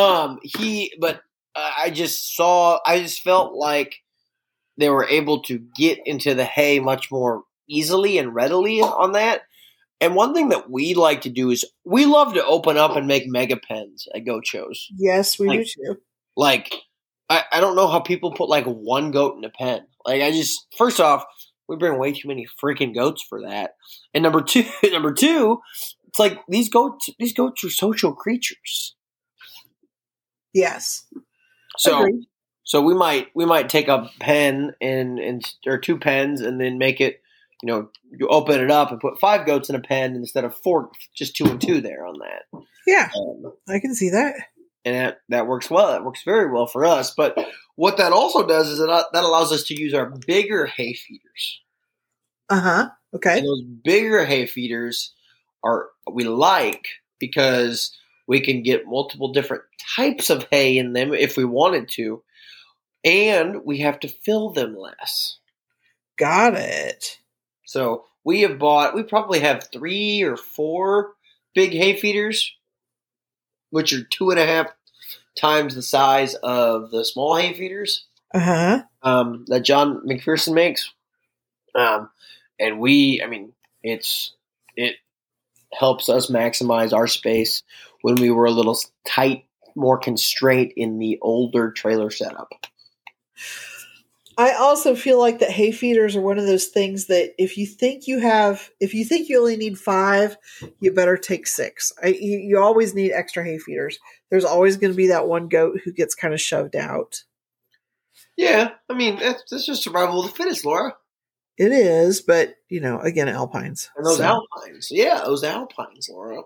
I just felt like they were able to get into the hay much more easily and readily on that. And one thing that we like to do is we love to open up and make mega pens at goat shows. Yes, we do too. Like, I don't know how people put like one goat in a pen. Like, first off, we bring way too many freaking goats for that. And number two, it's like these goats are social creatures. Yes. So Agreed. So we might take a pen and or two pens and then make it, you open it up and put 5 goats in a pen instead of 4, just 2 and 2 there on that. Yeah, I can see that. And that works well. That works very well for us. But what that also does is that allows us to use our bigger hay feeders. Okay. And those bigger hay feeders we like because we can get multiple different types of hay in them if we wanted to. And we have to fill them less. Got it. So we probably have 3 or 4 big hay feeders, which are 2.5 times the size of the small hay feeders. That John McPherson makes. And it helps us maximize our space when we were a little tight, more constraint in the older trailer setup. I also feel like that hay feeders are one of those things that if you think you only need 5, you better take 6. You always need extra hay feeders. There's always going to be that one goat who gets kind of shoved out. Yeah, I mean, that's just survival of the fittest, Laura. It is, but, again, alpines. And those alpines. Yeah, those alpines, Laura.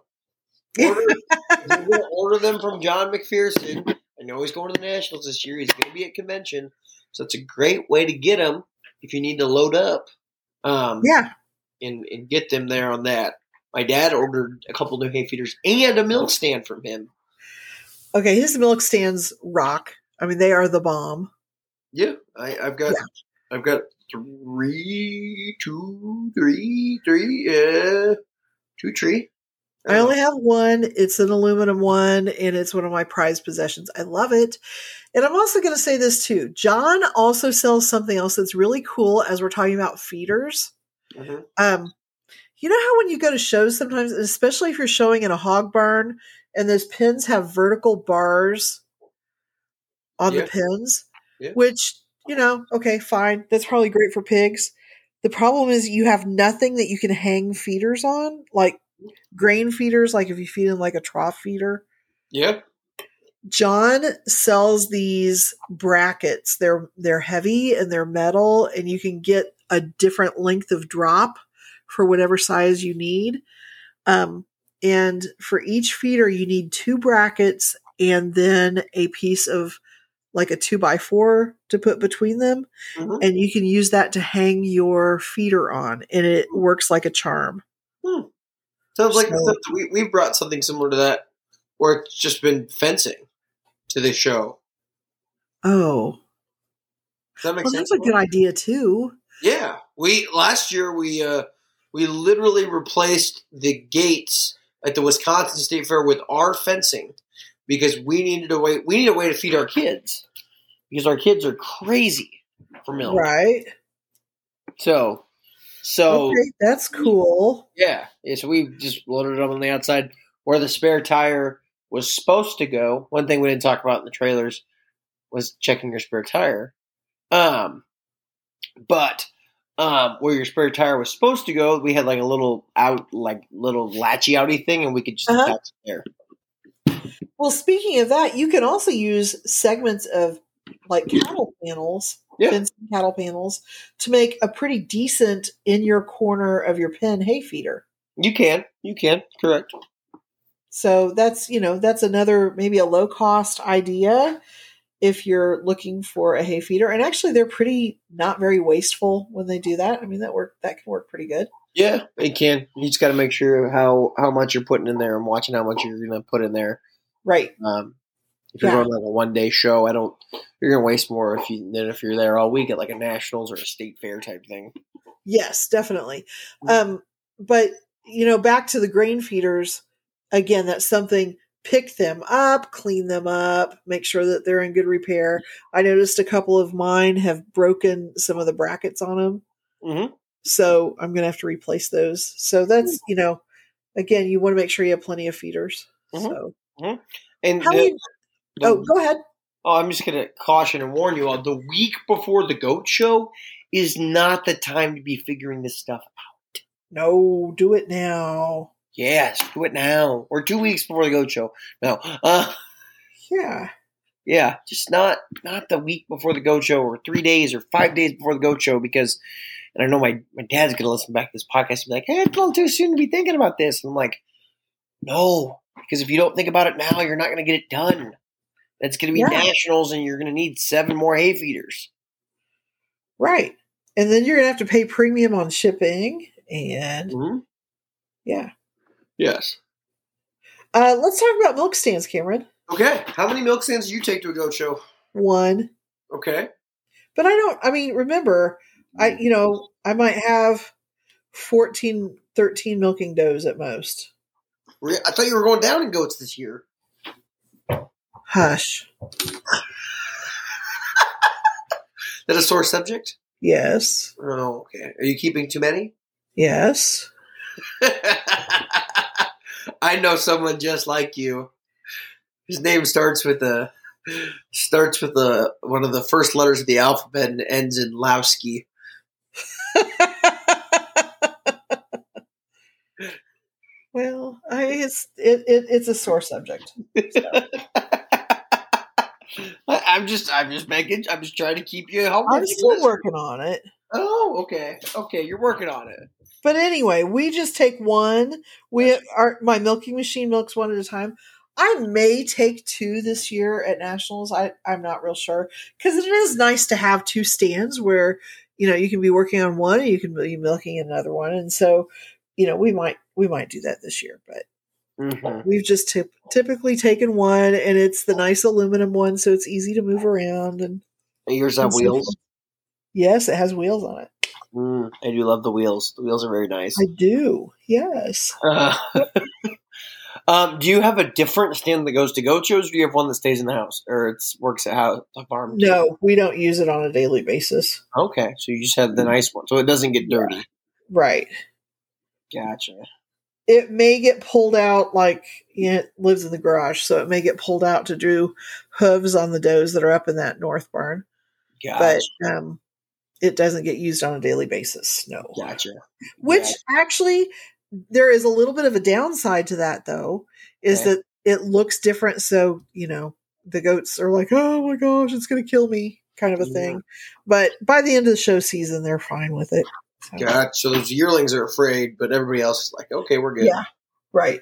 Order them from John McPherson. I know he's going to the Nationals this year. He's going to be at convention. So it's a great way to get them if you need to load up. And get them there on that. My dad ordered a couple new hay feeders and a milk stand from him. Okay, his milk stands rock. I mean, they are the bomb. Yeah, I've got 2 tree. I only have one. It's an aluminum one, and it's one of my prized possessions. I love it. And I'm also going to say this too. John also sells something else that's really cool as we're talking about feeders. Mm-hmm. You know how when you go to shows sometimes, especially if you're showing in a hog barn, and those pins have vertical bars on the pins, which, okay, fine. That's probably great for pigs. The problem is you have nothing that you can hang feeders on, like grain feeders, like if you feed them like a trough feeder. Yep. John sells these brackets. They're heavy and they're metal, and you can get a different length of drop for whatever size you need. And for each feeder, you need 2 brackets and then a piece of like a 2x4 to put between them. Mm-hmm. And you can use that to hang your feeder on, and it works like a charm. Sounds like we've brought something similar to that, where it's just been fencing to the show. Oh. Does that make sense? That's a good idea too. Yeah. Last year we We literally replaced the gates at the Wisconsin State Fair with our fencing because we needed a way. We need a way to feed our kids because our kids are crazy for milk. Right. So Okay, that's cool. yeah. So we just loaded it up on the outside where the spare tire was supposed to go. One thing we didn't talk about in the trailers was checking your spare tire. But where your spare tire was supposed to go, we had like a little latchy outy thing, and we could just attach it there. Well, speaking of that, you can also use segments of like cattle panels, fencing cattle panels, to make a pretty decent in your corner of your pen hay feeder. You can, correct. So that's another maybe a low cost idea if you're looking for a hay feeder. And actually, they're pretty not very wasteful when they do that. I mean, that can work pretty good. Yeah, it can. You just got to make sure how much you're putting in there and watching how much you're going to put in there. Right. If you're going like a 1 day show, you're going to waste more than if you're there all week at like a nationals or a state fair type thing. Yes, definitely. But back to the grain feeders again. That's something. Pick them up, clean them up, make sure that they're in good repair. I noticed a couple of mine have broken some of the brackets on them. Mm-hmm. So I'm going to have to replace those. So that's, again, you want to make sure you have plenty of feeders. Mm-hmm. So, mm-hmm. And go ahead. Oh, I'm just going to caution and warn you all. The week before the goat show is not the time to be figuring this stuff out. No, do it now. Yes, do it now. Or 2 weeks before the goat show. No. Yeah. Yeah, just not the week before the goat show or 3 days or 5 days before the goat show because, and I know my dad's going to listen back to this podcast and be like, hey, it's a little too soon to be thinking about this. And I'm like, no, because if you don't think about it now, you're not going to get it done. That's going to be nationals and you're going to need 7 more hay feeders. Right. And then you're going to have to pay premium on shipping and yeah. Yes. Let's talk about milk stands, Cameron. Okay. How many milk stands do you take to a goat show? 1. Okay. But remember, I might have 14, 13 milking does at most. I thought you were going down in goats this year. Hush. That a sore subject? Yes. Oh, okay. Are you keeping too many? Yes. I know someone just like you. His name starts with one of the first letters of the alphabet and ends in Lowski. Well, it's a sore subject. So. I'm just trying to keep you healthy. I'm still working on it. Oh, okay. Okay, you're working on it. But anyway, we just take 1. My milking machine milks 1 at a time. I may take 2 this year at nationals. I'm not real sure because it is nice to have 2 stands where you can be working on one and you can be milking another one, and so we might do that this year. But we've just typically taken 1, and it's the nice aluminum one, so it's easy to move around. And yours have wheels. Yes, it has wheels on it. I do love the wheels. The wheels are very nice. I do. Yes. Do you have a different stand that goes to goat shows, or do you have one that stays in the house, or it works at the farm? No, we don't use it on a daily basis. Okay, so you just have the nice one, so it doesn't get dirty. Right. Gotcha. It may get pulled out, it lives in the garage, so it may get pulled out to do hooves on the does that are up in that north barn. Gotcha. But it doesn't get used on a daily basis. No. Gotcha. Which actually, there is a little bit of a downside to that, though, is that it looks different. So, the goats are like, oh my gosh, it's going to kill me kind of a thing. But by the end of the show season, they're fine with it. So. Gotcha. So those yearlings are afraid, but everybody else is like, okay, we're good. Yeah. Right.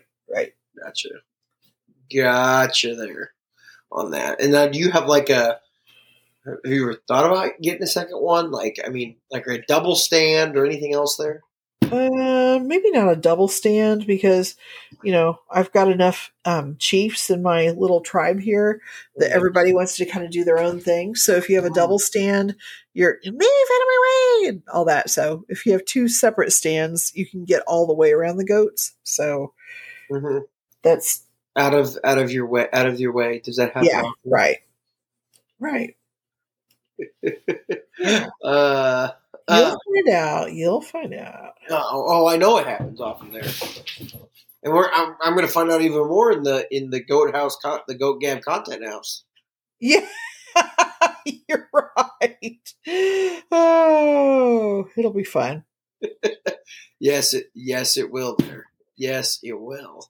Gotcha there on that. And now do you have have you ever thought about getting a second one? Like a double stand or anything else there? Maybe not a double stand because, I've got enough chiefs in my little tribe here that everybody wants to kind of do their own thing. So if you have a double stand, you're move out of my way and all that. So if you have two separate stands, you can get all the way around the goats. So that's out of your way. Out of your way. Does that happen? Yeah, right. You'll find out. I know it happens often there, and I'm going to find out even more in the Goat House, the Goat Gab Content House. Yeah, you're right. Oh, it'll be fun. Yes, it will. There, yes, it will.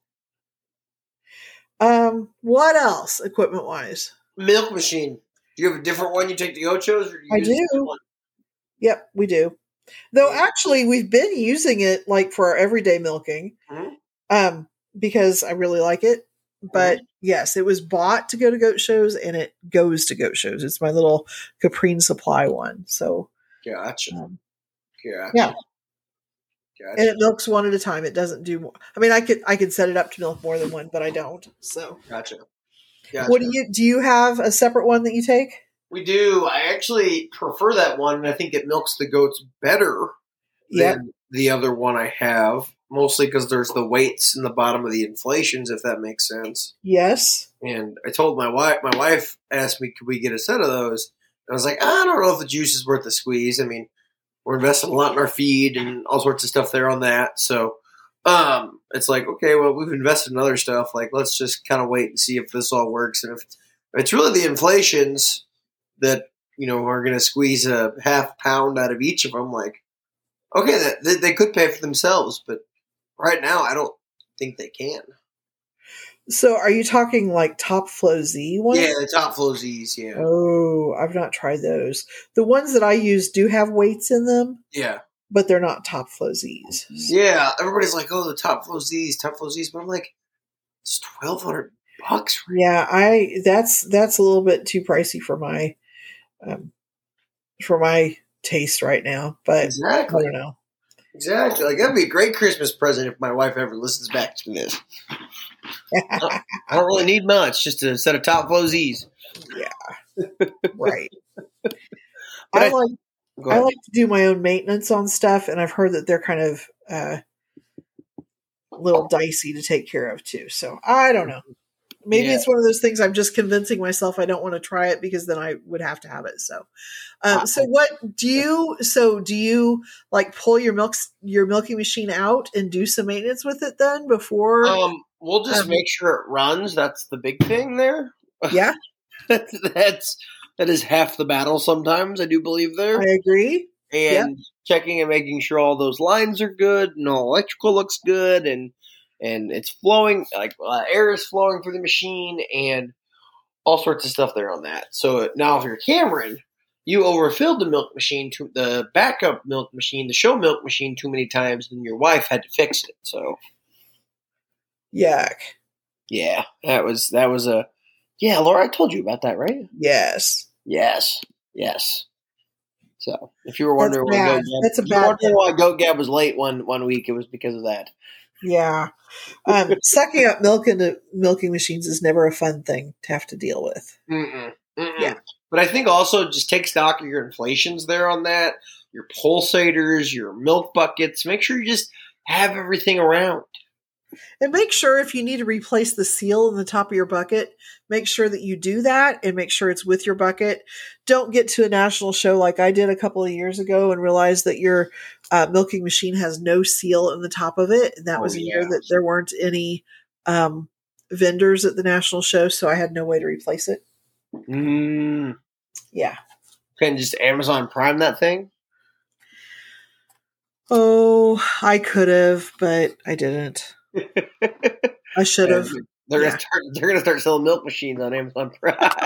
What else, equipment wise? Milk machine. Do you have a different one you take to goat shows? Or do you I use the same do. one? Yep, we do. Though actually, we've been using it like for our everyday milking, because I really like it. But yes, it was bought to go to goat shows, and it goes to goat shows. It's my little Caprine Supply one. So gotcha. Yeah. Gotcha. And it milks one at a time. It doesn't do more. I mean, I could set it up to milk more than one, but I don't. So gotcha. What do you have a separate one that you take? We do. I actually prefer that one, and I think it milks the goats better than the other one I have, mostly because there's the weights in the bottom of the inflations, if that makes sense. Yes. And I told my wife asked me, could we get a set of those? And I was like, I don't know if the juice is worth the squeeze. I mean, we're investing a lot in our feed and all sorts of stuff there on that. So it's like, okay, well, we've invested in other stuff. Like, let's just kind of wait and see if this all works. And if it's really the inflations that, are going to squeeze a half pound out of each of them, like, okay, they could pay for themselves. But right now, I don't think they can. So are you talking like Top Flow Z ones? Yeah, the Top Flow Z's, yeah. Oh, I've not tried those. The ones that I use do have weights in them. Yeah. But they're not Top Flow Z's. Yeah, everybody's like, oh, the Top Flow Z's. But I'm like, it's $1,200. Right? Yeah, that's a little bit too pricey for my taste right now. But exactly. I don't know. Exactly. Like, that'd be a great Christmas present if my wife ever listens back to this. I don't really need much, just a set of Top Flow Z's. Yeah. Right. I like to do my own maintenance on stuff, and I've heard that they're kind of a little dicey to take care of too. So I don't know. Maybe it's one of those things I'm just convincing myself I don't want to try it because then I would have to have it. So, so do you like pull your milking machine out and do some maintenance with it then before? We'll just make sure it runs. That's the big thing there. Yeah. That is half the battle sometimes, I do believe there. I agree. And checking and making sure all those lines are good and all electrical looks good and it's flowing, like air is flowing through the machine and all sorts of stuff there on that. So now if you're Cameron, you overfilled the milk machine, the backup milk machine, the show milk machine too many times and your wife had to fix it. So. Yuck. Yeah, that was yeah, Laura, I told you about that, right? Yes. So, if you were wondering why Goat Gab was late one week, it was because of that. Yeah. Sucking up milk into milking machines is never a fun thing to have to deal with. Yeah. But I think also just take stock of your inflations there on that, your pulsators, your milk buckets. Make sure you just have everything around. And make sure if you need to replace the seal in the top of your bucket, make sure that you do that and make sure it's with your bucket. Don't get to a national show like I did a couple of years ago and realize that your milking machine has no seal in the top of it. And that was a year that there weren't any vendors at the national show, so I had no way to replace it. Yeah. Couldn't just Amazon Prime that thing? Oh, I could have, but I didn't. I should have. They're gonna start selling milk machines on Amazon Prime.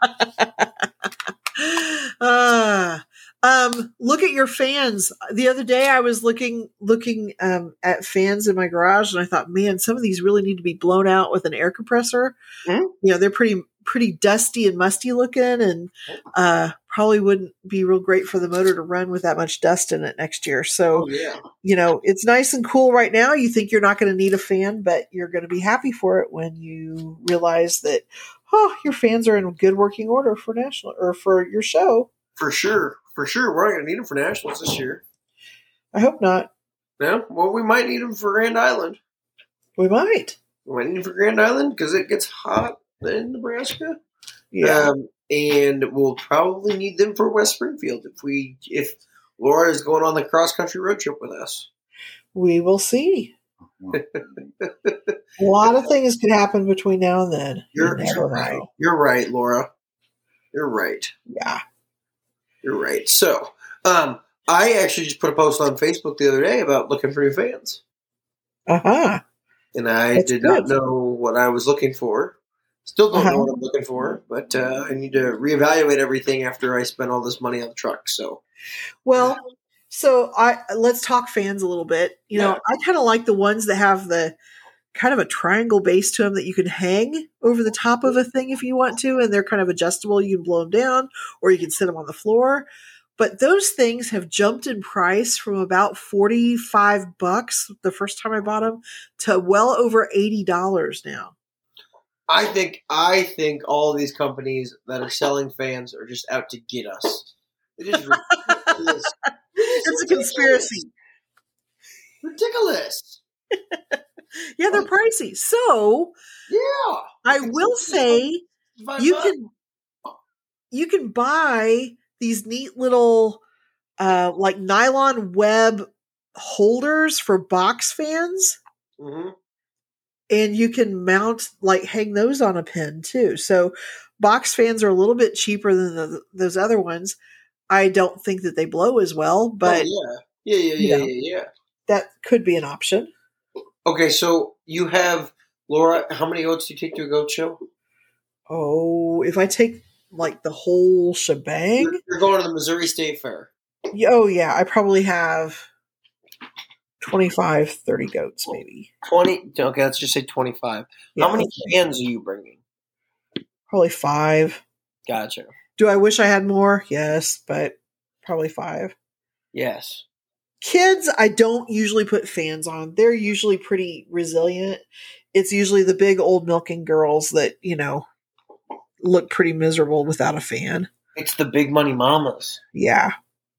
Look at your fans. The other day I was looking at fans in my garage and I thought, man, some of these really need to be blown out with an air compressor. They're pretty pretty dusty and musty looking, and probably wouldn't be real great for the motor to run with that much dust in it next year. So, it's nice and cool right now. You think you're not going to need a fan, but you're going to be happy for it when you realize that, your fans are in good working order for national or for your show. For sure. We're not going to need them for nationals this year. I hope not. Yeah, well, we might need them for Grand Island. We might. We might need them for Grand Island because it gets hot in Nebraska. Yeah. And we'll probably need them for West Springfield if Laura is going on the cross country road trip with us. We will see. A lot of things could happen between now and then. You're right. You're right, Laura. You're right. Yeah. You're right. So, I actually just put a post on Facebook the other day about looking for new fans. Uh-huh. And I did not know what I was looking for. Still don't know what I'm looking for, but I need to reevaluate everything after I spent all this money on the truck. So, let's talk fans a little bit. You know, I kind of like the ones that have the kind of a triangle base to them that you can hang over the top of a thing if you want to, and they're kind of adjustable. You can blow them down, or you can sit them on the floor. But those things have jumped in price from about $45 the first time I bought them to well over $80 now. I think all of these companies that are selling fans are just out to get us. It is ridiculous. It's a conspiracy. Ridiculous. Yeah, they're pricey. So, I will say you can buy these neat little like nylon web holders for box fans. Mm-hmm. And you can hang those on a pin too. So box fans are a little bit cheaper than those other ones. I don't think that they blow as well, but yeah. That could be an option. Okay, so you have, Laura, how many goats do you take to a goat show? Oh, if I take like the whole shebang. You're going to the Missouri State Fair. Oh yeah, I probably have 25, 30 goats maybe. 20? Okay, let's just say 25. Yeah, how many fans are you bringing? Probably 5. Gotcha. Do I wish I had more? Yes, but probably 5. Yes. Kids, I don't usually put fans on. They're usually pretty resilient. It's usually the big old milking girls that, look pretty miserable without a fan. It's the big money mamas. Yeah.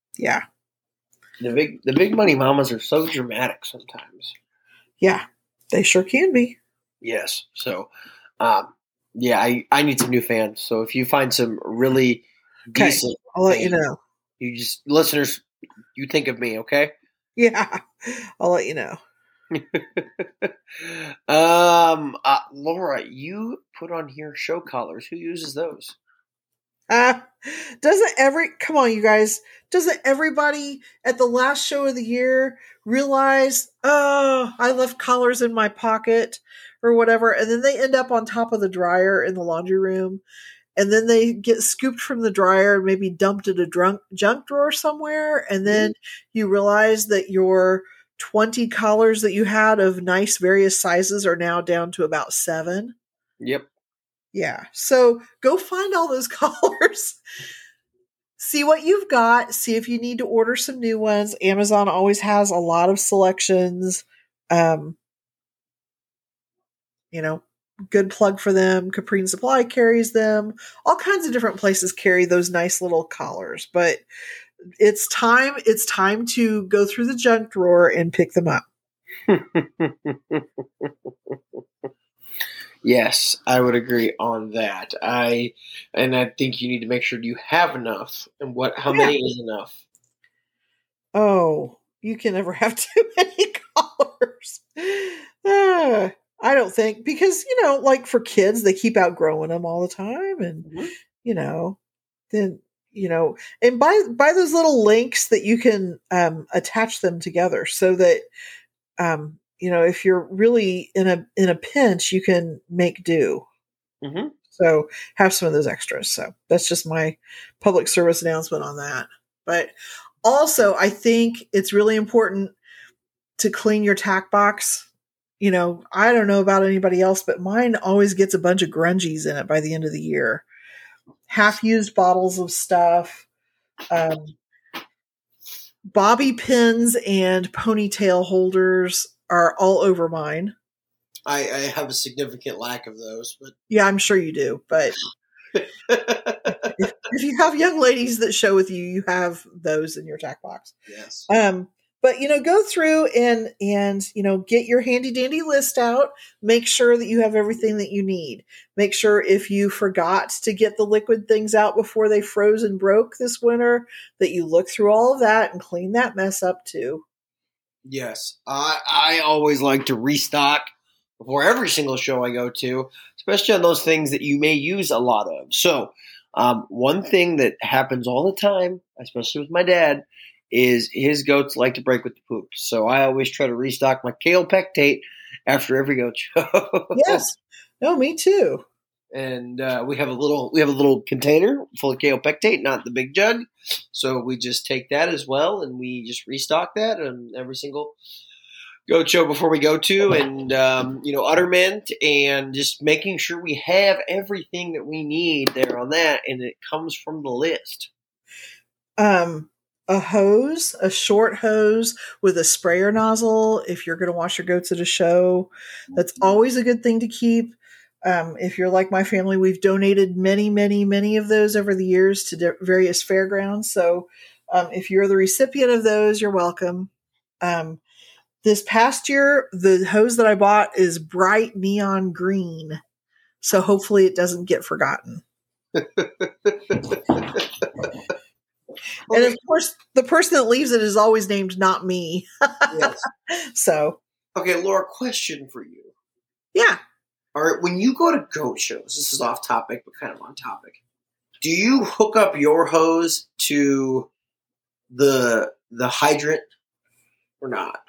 The big money mamas are so dramatic sometimes. Yeah, they sure can be. Yes. So, I need some new fans. So if you find some really decent, I'll let you know. You just listeners, you think of me, okay? Yeah, I'll let you know. Laura, you put on here show collars. Who uses those? Come on, you guys. Doesn't everybody at the last show of the year realize, I left collars in my pocket or whatever, and then they end up on top of the dryer in the laundry room, and then they get scooped from the dryer and maybe dumped in a junk drawer somewhere, and then you realize that your 20 collars that you had of nice various sizes are now down to about 7. Yep. Yeah. So go find all those collars. See what you've got. See if you need to order some new ones. Amazon always has a lot of selections. Good plug for them. Caprine Supply carries them. All kinds of different places carry those nice little collars. But it's time to go through the junk drawer and pick them up. Yes, I would agree on that. I think you need to make sure you have enough, and how many is enough. Oh, you can never have too many collars. I don't think, because like for kids, they keep outgrowing them all the time, and then and buy those little links that you can attach them together so that if you're really in a pinch, you can make do. Mm-hmm. So have some of those extras. So that's just my public service announcement on that. But also, I think it's really important to clean your tack box I don't know about anybody else, but mine always gets a bunch of grungies in it by the end of the year. Half-used bottles of stuff, bobby pins and ponytail holders are all over mine. I have a significant lack of those, but yeah, I'm sure you do. But if you have young ladies that show with you, you have those in your tack box. Yes. But go through and get your handy dandy list out. Make sure that you have everything that you need. Make sure if you forgot to get the liquid things out before they froze and broke this winter, that you look through all of that and clean that mess up too. Yes. I always like to restock before every single show I go to, especially on those things that you may use a lot of. So one thing that happens all the time, especially with my dad, is his goats like to break with the poop. So I always try to restock my kaopectate after every goat show. Yes. No, me too. And we have a little container full of kaopectate, not the big jug. So we just take that as well, and we just restock that on every single goat show before we go to, and Uttermint, and just making sure we have everything that we need there on that, and it comes from the list. A hose, a short hose with a sprayer nozzle. If you're going to wash your goats at a show, that's always a good thing to keep. If you're like my family, we've donated many, many, many of those over the years to various fairgrounds. So if you're the recipient of those, you're welcome. This past year, the hose that I bought is bright neon green. So hopefully it doesn't get forgotten. And of course, the person that leaves it is always named not me. Yes. So. Okay, Laura, question for you. Yeah. All right, when you go to goat shows, this is off topic, but kind of on topic. Do you hook up your hose to the hydrant or not?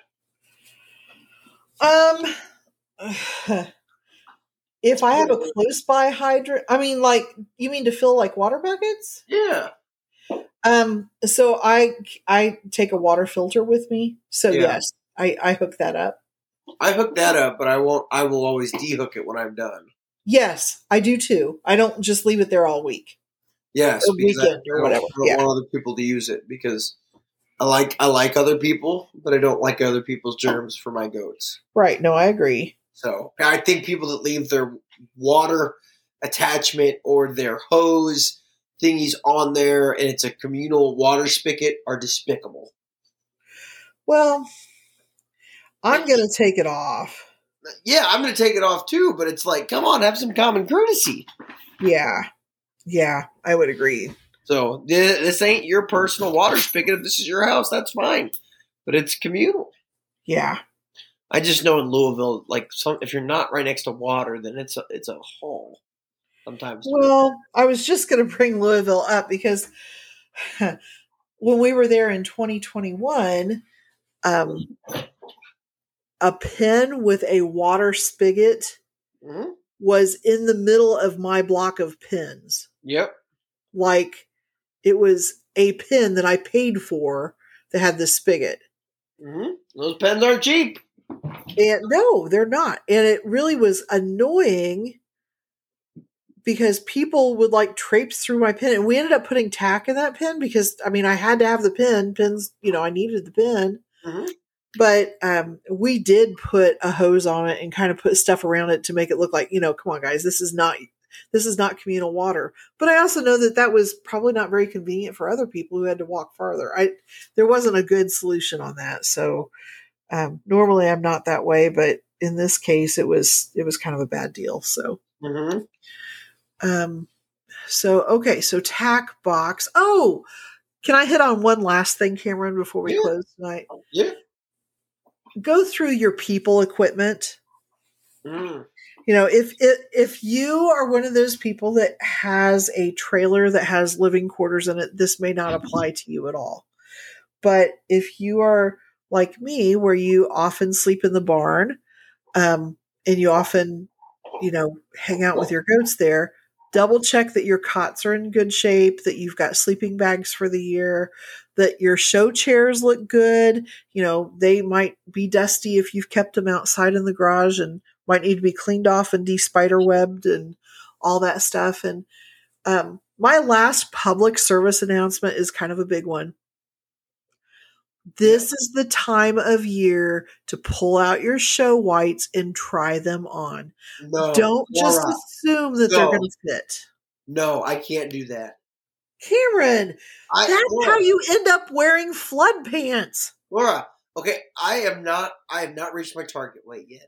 If I have a close by hydrant, you mean to fill like water buckets? Yeah. So I take a water filter with me. So yes, I hook that up. I hook that up, but I will always dehook it when I'm done. Yes, I do too. I don't just leave it there all week. Yes, weekend or whatever. I don't want other people to use it because I like other people, but I don't like other people's germs for my goats. Right. No, I agree. So I think people that leave their water attachment or their hose thingies on there and it's a communal water spigot are despicable. Well, I'm going to take it off. Yeah, I'm going to take it off too, but it's like, come on, have some common courtesy. Yeah. Yeah, I would agree. So this ain't your personal water spigot. If this is your house, that's fine. But it's communal. Yeah. I just know in Louisville, if you're not right next to water, then it's a haul. Sometimes. Well, I was just going to bring Louisville up because when we were there in 2021, a pen with a water spigot was in the middle of my block of pins. Yep. Like it was a pen that I paid for that had the spigot. Mm-hmm. Those pens aren't cheap. And no, they're not. And it really was annoying because people would traipse through my pen, and we ended up putting tack in that pen because I had to have the pins, I needed the pen, but, we did put a hose on it and kind of put stuff around it to make it look like, come on guys, this is not communal water. But I also know that was probably not very convenient for other people who had to walk farther. There wasn't a good solution on that. So, normally I'm not that way, but in this case it was kind of a bad deal. So, so tack box. Oh, can I hit on one last thing, Cameron, before we close tonight? Yeah. Go through your people equipment. If you are one of those people that has a trailer that has living quarters in it, this may not apply to you at all. But if you are like me, where you often sleep in the barn, and you often, hang out with your goats there, Double check that your cots are in good shape, that you've got sleeping bags for the year, that your show chairs look good. You know, they might be dusty if you've kept them outside in the garage and might need to be cleaned off and de-spider webbed and all that stuff. And my last public service announcement is kind of a big one. This is the time of year to pull out your show whites and try them on. No, Don't just Laura, assume that they're going to fit. No, I can't do that. Cameron, that's Laura, how you end up wearing flood pants. Laura, okay, I have not reached my target weight yet.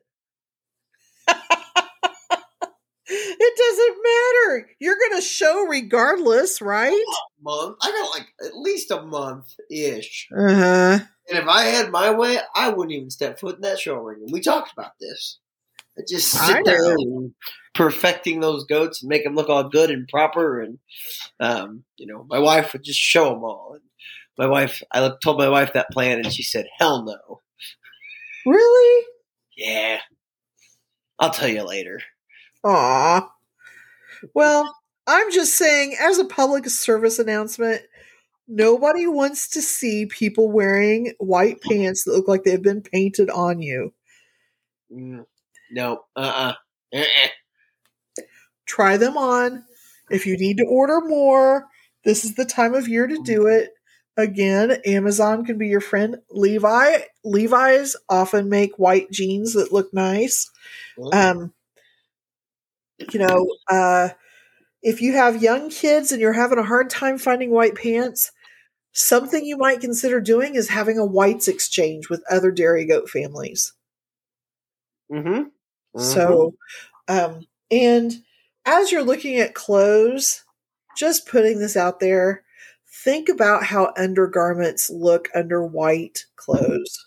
It doesn't matter. You're going to show regardless, right? A month. I got like at least a month-ish. Uh-huh. And if I had my way, I wouldn't even step foot in that show ring. And we talked about this. I just sit there and perfecting those goats and make them look all good and proper. And, my wife would just show them all. And I told my wife that plan, and she said, hell no. Really? Yeah. I'll tell you later. Aw. Well, I'm just saying, as a public service announcement, nobody wants to see people wearing white pants that look like they've been painted on you. No. Try them on. If you need to order more, this is the time of year to do it. Again, Amazon can be your friend. Levi's often make white jeans that look nice. If you have young kids and you're having a hard time finding white pants, something you might consider doing is having a whites exchange with other dairy goat families. Mm-hmm. So, and as you're looking at clothes, just putting this out there, think about how undergarments look under white clothes.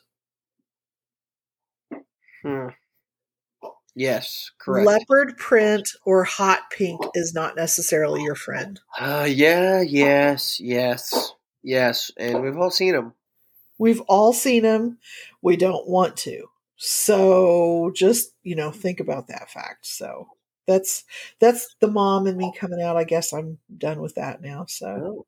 Yes, correct. Leopard print or hot pink is not necessarily your friend. Yes. And we've all seen them. We've all seen them. We don't want to. So just, think about that fact. So that's the mom and me coming out. I guess I'm done with that now. So.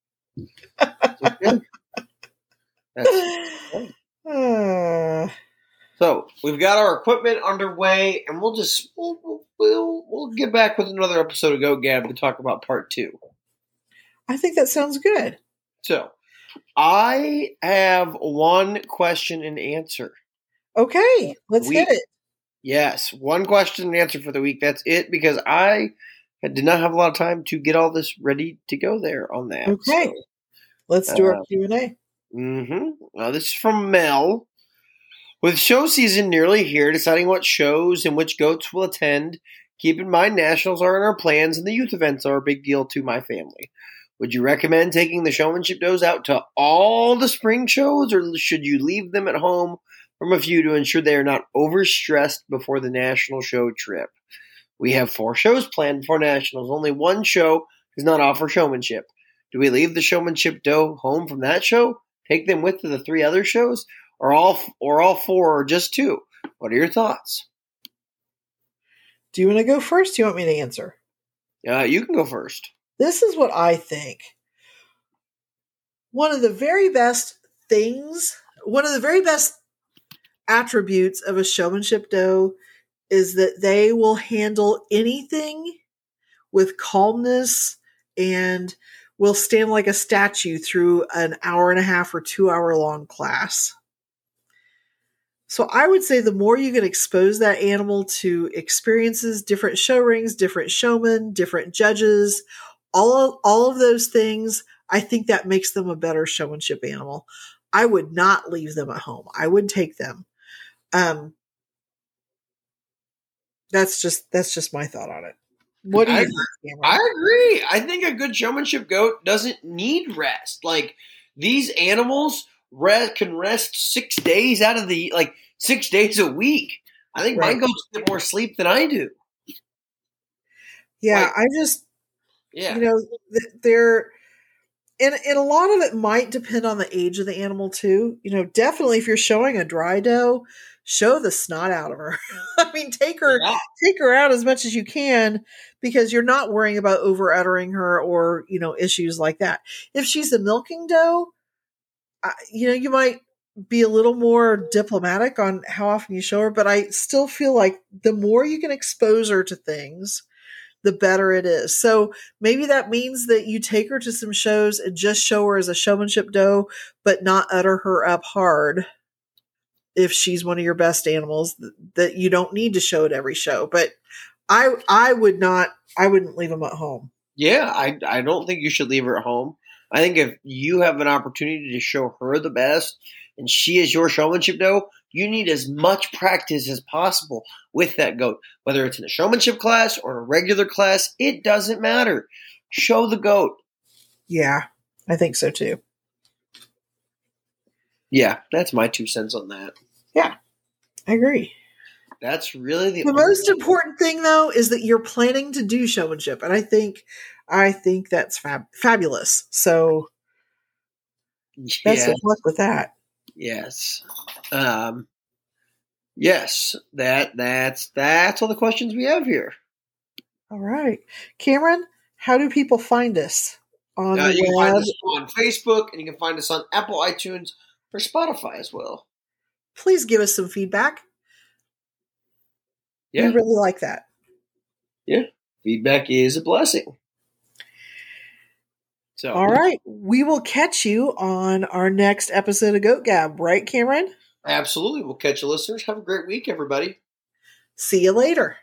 So we've got our equipment underway, and we'll get back with another episode of Goat Gab to talk about part 2. I think that sounds good. So I have one question and answer. Okay, let's hit it. Yes, one question and answer for the week. That's it, because I did not have a lot of time to get all this ready to go there on that. Okay, so, let's do our Q&A. This is from Mel. With show season nearly here, deciding what shows and which goats will attend, keep in mind nationals are in our plans and the youth events are a big deal to my family. Would you recommend taking the showmanship does out to all the spring shows, or should you leave them at home from a few to ensure they are not overstressed before the national show trip? We have 4 shows planned for nationals. Only one show does not offer showmanship. Do we leave the showmanship doe home from that show, take them with to the 3 other shows, or all 4, or just 2? What are your thoughts? Do you want to go first? Do you want me to answer? You can go first. This is what I think. One of the very best attributes of a showmanship doe is that they will handle anything with calmness and will stand like a statue through an 1.5 or 2 hour long class. So I would say the more you can expose that animal to experiences, different show rings, different showmen, different judges, all of those things, I think that makes them a better showmanship animal. I would not leave them at home. I would take them. That's just my thought on it. What do you think, Cameron? I agree. I think a good showmanship goat doesn't need rest. Like, these animals can rest 6 days out of 6 days a week. I think my goats get more sleep than I do. Yeah, they're, And a lot of it might depend on the age of the animal too. Definitely if you're showing a dry doe, show the snot out of her. I mean, take her out as much as you can, because you're not worrying about over uddering her or, issues like that. If she's a milking doe, you might be a little more diplomatic on how often you show her, but I still feel like the more you can expose her to things, the better it is. So maybe that means that you take her to some shows and just show her as a showmanship doe, but not utter her up hard. If she's one of your best animals, that you don't need to show at every show. But I wouldn't leave them at home. Yeah, I don't think you should leave her at home. I think if you have an opportunity to show her the best and she is your showmanship doe, you need as much practice as possible with that goat. Whether it's in a showmanship class or a regular class, it doesn't matter. Show the goat. Yeah, I think so too. Yeah, that's my 2 cents on that. Yeah, I agree. That's really the most important thing, though, is that you're planning to do showmanship, and I think that's fabulous. So, best of luck with that. Yes, yes. That's all the questions we have here. All right, Cameron, how do people find us on the web? You can find us on Facebook, and you can find us on Apple, iTunes, or Spotify as well. Please give us some feedback. Yeah. We really like that. Yeah. Feedback is a blessing. So, all right. We will catch you on our next episode of Goat Gab, right, Cameron? Absolutely. We'll catch you, listeners. Have a great week, everybody. See you later.